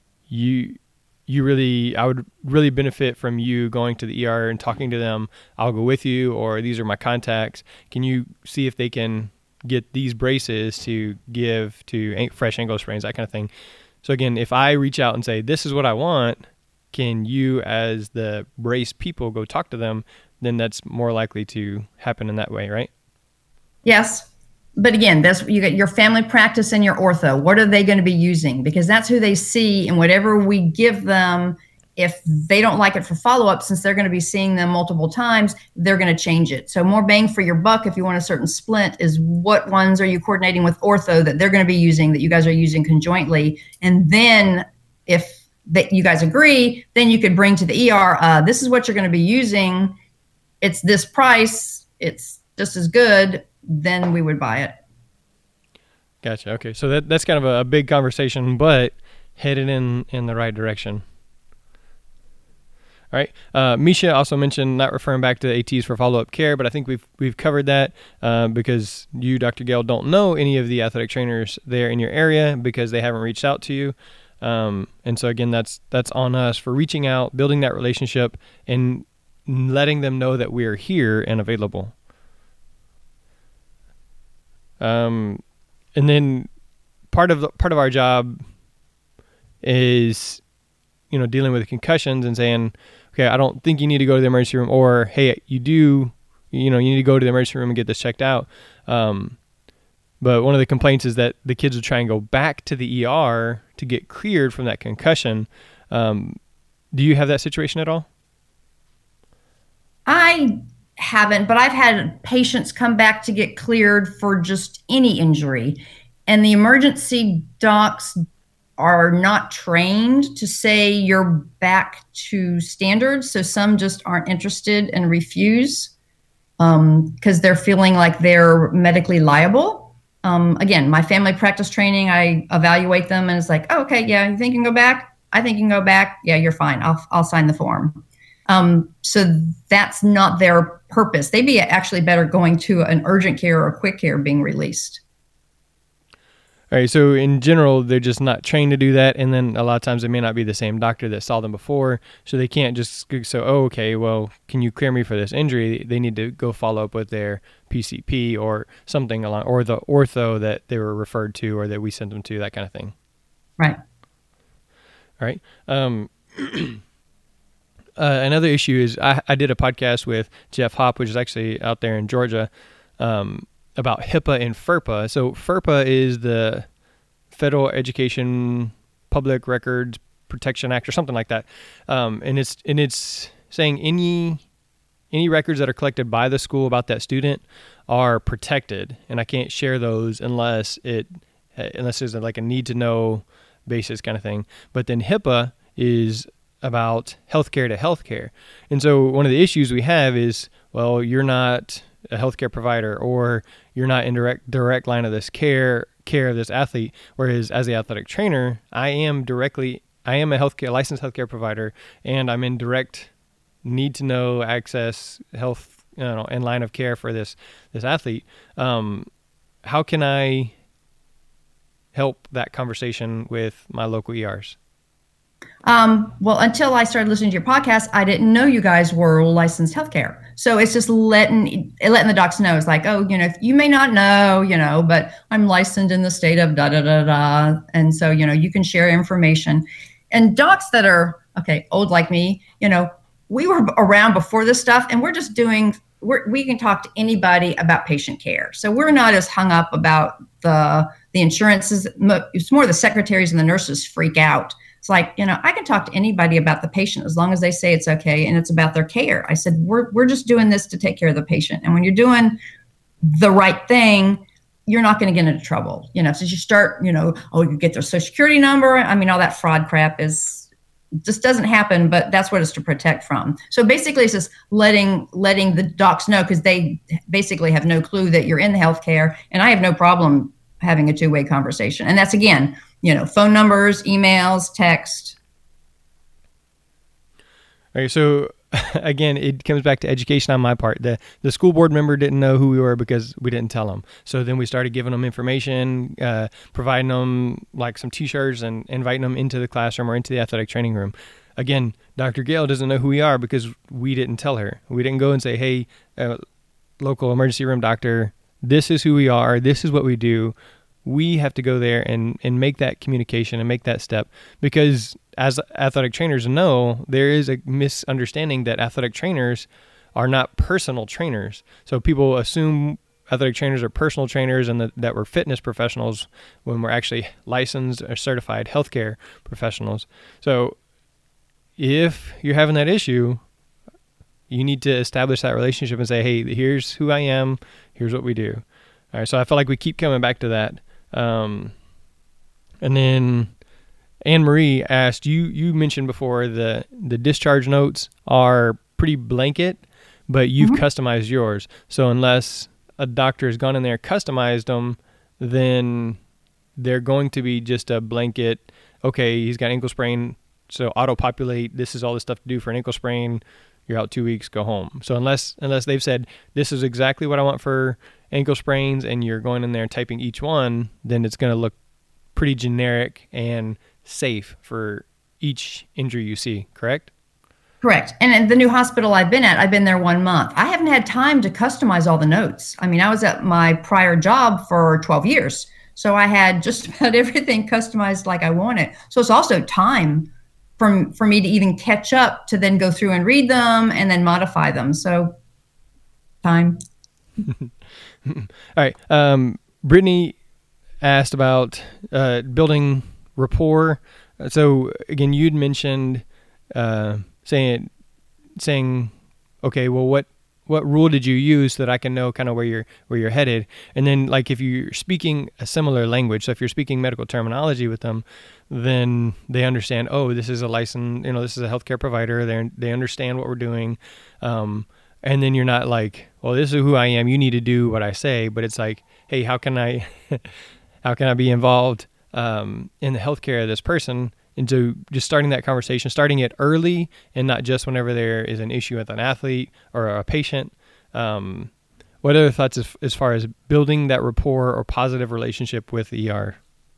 would really benefit from you going to the ER and talking to them. I'll go with you, or these are my contacts. Can you see if they can get these braces to give to fresh ankle sprains, that kind of thing? So again, if I reach out and say, this is what I want, can you as the brace people go talk to them? Then that's more likely to happen in that way, right? Yes. But again, you got your family practice and your ortho. What are they going to be using? Because that's who they see, and whatever we give them, if they don't like it for follow-up, since they're going to be seeing them multiple times, they're going to change it. So more bang for your buck if you want a certain splint is what ones are you coordinating with ortho that they're going to be using, that you guys are using conjointly. And then if you guys agree, then you could bring to the ER, this is what you're going to be using. It's this price. It's just as good. Then we would buy it. Gotcha. Okay. So that's kind of a big conversation, but headed in the right direction. All right. Misha also mentioned not referring back to ATs for follow-up care, but I think we've covered that because you, Dr. Gale, don't know any of the athletic trainers there in your area because they haven't reached out to you. And so again, that's on us for reaching out, building that relationship, and letting them know that we are here and available. And then part of our job is, dealing with concussions and saying, okay, I don't think you need to go to the emergency room, or hey, you do, you need to go to the emergency room and get this checked out. But one of the complaints is that the kids will try and go back to the ER to get cleared from that concussion. Do you have that situation at all? I haven't, but I've had patients come back to get cleared for just any injury. And the emergency docs are not trained to say you're back to standards. So some just aren't interested and refuse because they're feeling like they're medically liable. Again, my family practice training, I evaluate them and it's like, oh, okay, yeah, you think you can go back? I think you can go back. Yeah, you're fine. I'll sign the form. So that's not their purpose. They'd be actually better going to an urgent care or a quick care being released. All right. So in general, they're just not trained to do that. And then a lot of times it may not be the same doctor that saw them before. So they can't just okay, well, can you clear me for this injury? They need to go follow up with their PCP or something along, or the ortho that they were referred to or that we sent them to, that kind of thing. Right. All right. Another issue is I did a podcast with Jeff Hopp, which is actually out there in Georgia, about HIPAA and FERPA. So FERPA is the Federal Education Public Records Protection Act or something like that. And it's saying any records that are collected by the school about that student are protected, and I can't share those unless there's like a need to know basis kind of thing. But then HIPAA is about healthcare to healthcare. And so one of the issues we have is, well, you're not a healthcare provider, or you're not in direct line of this care of this athlete. Whereas as the athletic trainer, I am a licensed healthcare provider, and I'm in direct need to know access health, and line of care for this athlete. How can I help that conversation with my local ERs? Well, until I started listening to your podcast, I didn't know you guys were licensed healthcare. So it's just letting the docs know. It's like, oh, you may not know, but I'm licensed in the state of da da da da, and so you can share information. And docs that are old like me, we were around before this stuff, and we're just we can talk to anybody about patient care. So we're not as hung up about the insurances. It's more the secretaries and the nurses freak out. It's like, I can talk to anybody about the patient as long as they say it's okay and it's about their care. I said, we're just doing this to take care of the patient. And when you're doing the right thing, you're not going to get into trouble. So you start, you get their social security number. I mean, all that fraud crap just doesn't happen, but that's what it's to protect from. So basically it's just letting the docs know, because they basically have no clue that you're in the healthcare, and I have no problem having a two-way conversation. And that's, again, phone numbers, emails, text. All right. So again, it comes back to education on my part. The school board member didn't know who we were because we didn't tell them. So then we started giving them information, providing them like some t-shirts and inviting them into the classroom or into the athletic training room. Again, Dr. Gale doesn't know who we are because we didn't tell her. We didn't go and say, hey, local emergency room doctor, this is who we are. This is what we do. We have to go there and make that communication and make that step, because as athletic trainers know, there is a misunderstanding that athletic trainers are not personal trainers. So people assume athletic trainers are personal trainers and that we're fitness professionals when we're actually licensed or certified healthcare professionals. So if you're having that issue, you need to establish that relationship and say, hey, here's who I am, here's what we do. All right, so I feel like we keep coming back to that. And then Anne-Marie asked, you mentioned before the discharge notes are pretty blanket, but you've customized yours. So unless a doctor has gone in there, customized them, then they're going to be just a blanket, okay, he's got ankle sprain, so auto-populate, this is all the stuff to do for an ankle sprain, you're out 2 weeks, go home. So unless they've said, this is exactly what I want for ankle sprains, and you're going in there and typing each one, then it's going to look pretty generic and safe for each injury you see, correct? Correct. And at the new hospital I've been there 1 month. I haven't had time to customize all the notes. I mean, I was at my prior job for 12 years. So I had just about everything customized like I wanted. So it's also time for me to even catch up to then go through and read them and then modify them. So time. All right. Brittany asked about building rapport. So again, you'd mentioned saying, okay, well, what rule did you use so that I can know kind of where you're headed? And then, like, if you're speaking a similar language, so if you're speaking medical terminology with them, then they understand, oh, this is a licensed, this is a healthcare provider. They understand what we're doing. And then you're not like, well, this is who I am, you need to do what I say. But it's like, hey, how can I be involved in the healthcare of this person? And so just starting that conversation, starting it early and not just whenever there is an issue with an athlete or a patient. What other thoughts as far as building that rapport or positive relationship with ER?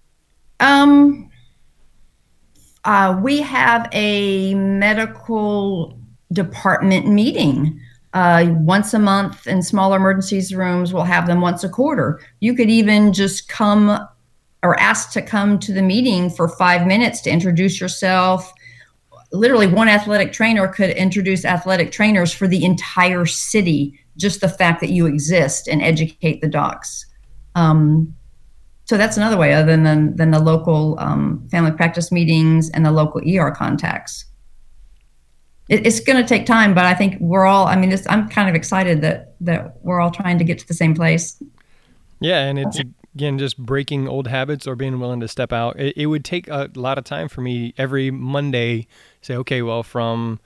We have a medical department meeting once a month in smaller emergencies rooms. We'll have them once a quarter. You could even just come or ask to come to the meeting for 5 minutes to introduce yourself. Literally, one athletic trainer could introduce athletic trainers for the entire city, just the fact that you exist, and educate the docs. So that's another way other than the local family practice meetings and the local ER contacts. It's going to take time, but I think I'm kind of excited that we're all trying to get to the same place. Yeah, and it's, again, just breaking old habits or being willing to step out. It would take a lot of time for me every Monday say, okay, well, from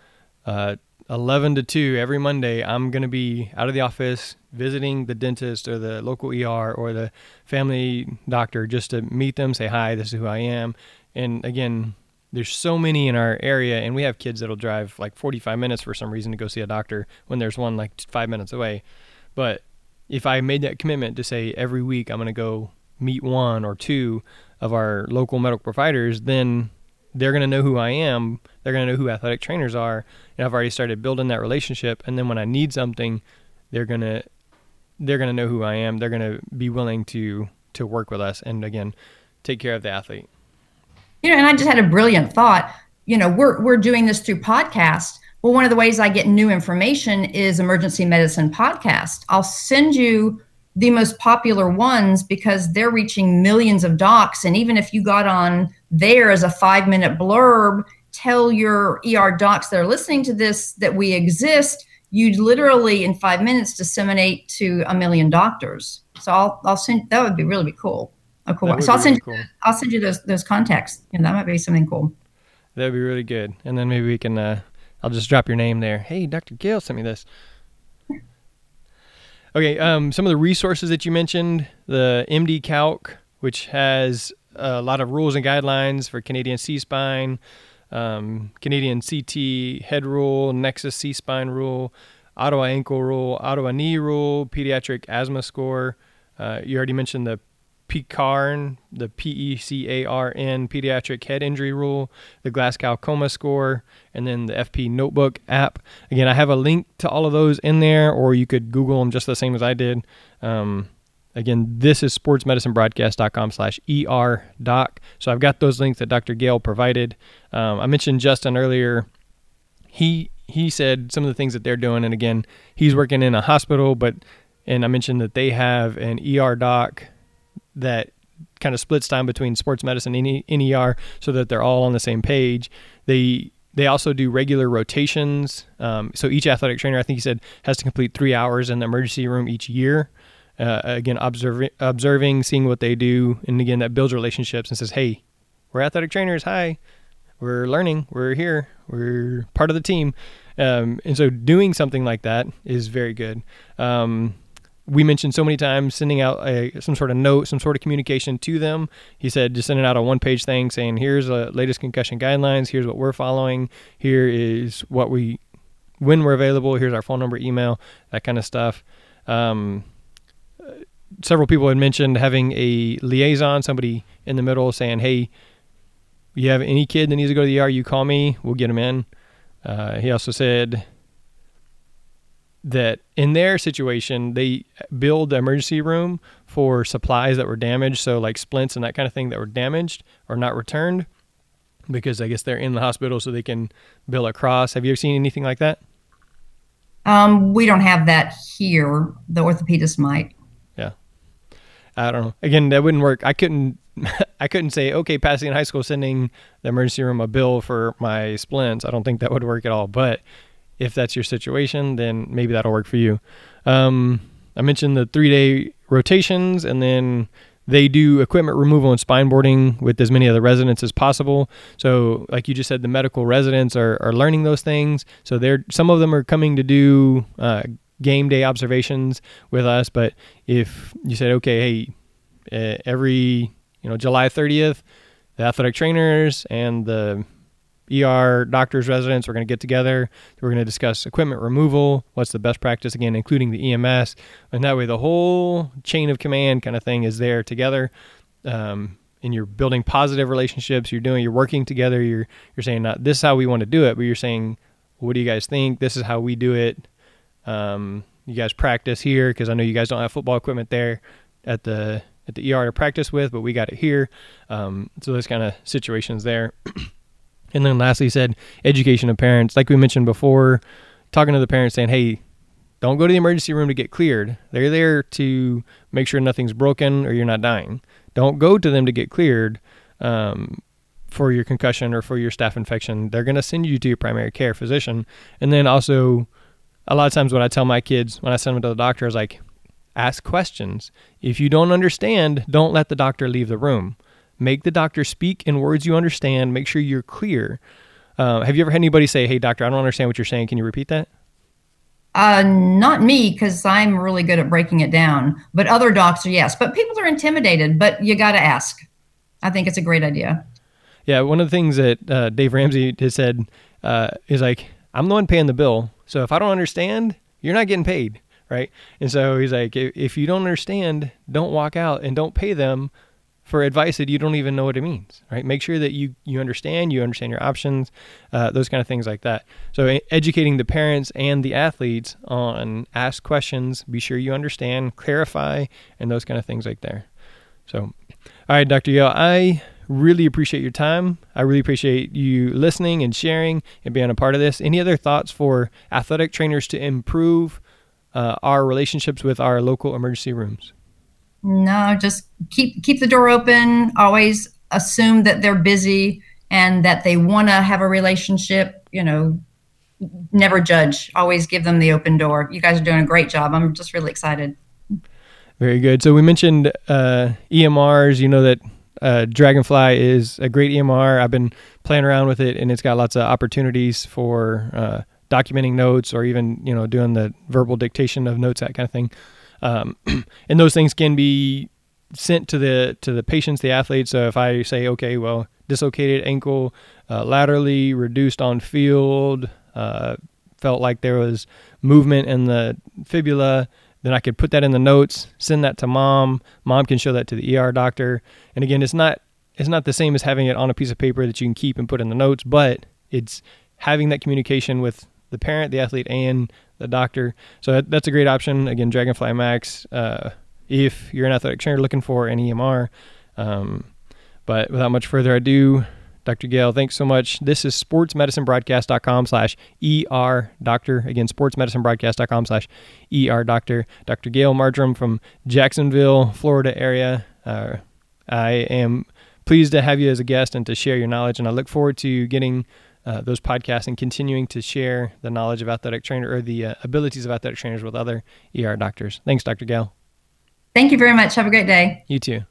11 to 2 every Monday, I'm going to be out of the office visiting the dentist or the local ER or the family doctor just to meet them, say, hi, this is who I am. And again, there's so many in our area, and we have kids that'll drive like 45 minutes for some reason to go see a doctor when there's one like 5 minutes away. But if I made that commitment to say every week I'm going to go meet 1 or 2 of our local medical providers, then they're going to know who I am. They're going to know who athletic trainers are. And I've already started building that relationship. And then when I need something, they're going to know who I am. They're going to be willing to work with us and, again, take care of the athlete. And I just had a brilliant thought. We're doing this through podcast. Well, one of the ways I get new information is emergency medicine podcast. I'll send you the most popular ones because they're reaching millions of docs. And even if you got on there as a 5-minute blurb, tell your ER docs that are listening to this that we exist, you'd literally in 5 minutes disseminate to 1 million doctors. So I'll send, that would be really cool. So I'll send you those contacts. That might be something cool. That'd be really good. And then maybe we can, I'll just drop your name there. Hey, Dr. Gail sent me this. Okay, some of the resources that you mentioned, the MD Calc, which has a lot of rules and guidelines for Canadian C-spine, Canadian CT head rule, Nexus C-spine rule, Ottawa ankle rule, Ottawa knee rule, pediatric asthma score. You already mentioned the PECARN, the PECARN pediatric head injury rule, the Glasgow coma score, and then the FP notebook app. Again, I have a link to all of those in there, or you could Google them just the same as I did. Again, this is sportsmedicinebroadcast.com/ER doc. So I've got those links that Dr. Gail provided. I mentioned Justin earlier. He said some of the things that they're doing, and again, he's working in a hospital, and I mentioned that they have an ER doc that kind of splits time between sports medicine and ER so that they're all on the same page. They also do regular rotations. So each athletic trainer, I think he said, has to complete 3 hours in the emergency room each year. Again, observing, seeing what they do. And again, that builds relationships and says, hey, we're athletic trainers. Hi, we're learning. We're here. We're part of the team. And so doing something like that is very good. we mentioned so many times sending out some sort of note, some sort of communication to them. He said just sending out a one-page thing saying, here's the latest concussion guidelines, here's what we're following, here is when we're available, here's our phone number, email, that kind of stuff. Several people had mentioned having a liaison, somebody in the middle saying, hey, you have any kid that needs to go to the ER, you call me, we'll get them in. He also said that in their situation, they billed the emergency room for supplies that were damaged, so like splints and that kind of thing that were damaged or not returned, because I guess they're in the hospital so they can bill across. Have you ever seen anything like that? We don't have that here. The orthopedist might. Yeah. I don't know. Again, that wouldn't work. I couldn't say, okay, Pasadena High School sending the emergency room a bill for my splints. I don't think that would work at all. But if that's your situation, then maybe that'll work for you. I mentioned the 3-day rotations, and then they do equipment removal and spine boarding with as many of the residents as possible. So like you just said, the medical residents are learning those things. So some of them are coming to do game day observations with us. But if you said, okay, hey, every July 30th, the athletic trainers and the ER doctors, residents, we're going to get together. We're going to discuss equipment removal, what's the best practice, again, including the EMS. And that way the whole chain of command kind of thing is there together. And you're building positive relationships. You're working together. You're saying, not this is how we want to do it, but you're saying, what do you guys think? This is how we do it. You guys practice here, because I know you guys don't have football equipment there at the ER to practice with, but we got it here. So those kind of situations there. And then lastly, he said education of parents. Like we mentioned before, talking to the parents saying, hey, don't go to the emergency room to get cleared. They're there to make sure nothing's broken or you're not dying. Don't go to them to get cleared for your concussion or for your staph infection. They're going to send you to your primary care physician. And then also, a lot of times what I tell my kids when I send them to the doctor is like, ask questions. If you don't understand, don't let the doctor leave the room. Make the doctor speak in words you understand. Make sure you're clear. Have you ever had anybody say, hey, doctor, I don't understand what you're saying. Can you repeat that? Not me, because I'm really good at breaking it down. But other docs are, yes. But people are intimidated, but you got to ask. I think it's a great idea. Yeah, one of the things that Dave Ramsey has said is like, I'm the one paying the bill. So if I don't understand, you're not getting paid, right? And so he's like, if you don't understand, don't walk out and don't pay them for advice that you don't even know what it means, right? Make sure that you understand your options, those kind of things like that. So educating the parents and the athletes on ask questions, be sure you understand, clarify, and those kind of things like there. So, all right, Dr. Yale, I really appreciate your time. I really appreciate you listening and sharing and being a part of this. Any other thoughts for athletic trainers to improve our relationships with our local emergency rooms? No, just keep the door open. Always assume that they're busy and that they want to have a relationship. Never judge. Always give them the open door. You guys are doing a great job. I'm just really excited. Very good. So we mentioned EMRs. You know that Dragonfly is a great EMR. I've been playing around with it, and it's got lots of opportunities for documenting notes or even doing the verbal dictation of notes, that kind of thing. And those things can be sent to the patients, the athletes. So if I say, okay, well, dislocated ankle, laterally reduced on field, felt like there was movement in the fibula, then I could put that in the notes, send that to mom. Mom can show that to the ER doctor. And again, it's not the same as having it on a piece of paper that you can keep and put in the notes, but it's having that communication with the parent, the athlete, and the doctor. So that's a great option. Again, Dragonfly Max, if you're an athletic trainer looking for an EMR. But without much further ado, Dr. Gale, thanks so much. This is sportsmedicinebroadcast.com/ER doctor. Again, sportsmedicinebroadcast.com/ER doctor. Dr. Gale Marjoram from Jacksonville, Florida area. I am pleased to have you as a guest and to share your knowledge, and I look forward to getting those podcasts and continuing to share the knowledge of athletic trainer or the abilities of athletic trainers with other ER doctors. Thanks, Dr. Gale. Thank you very much. Have a great day. You too.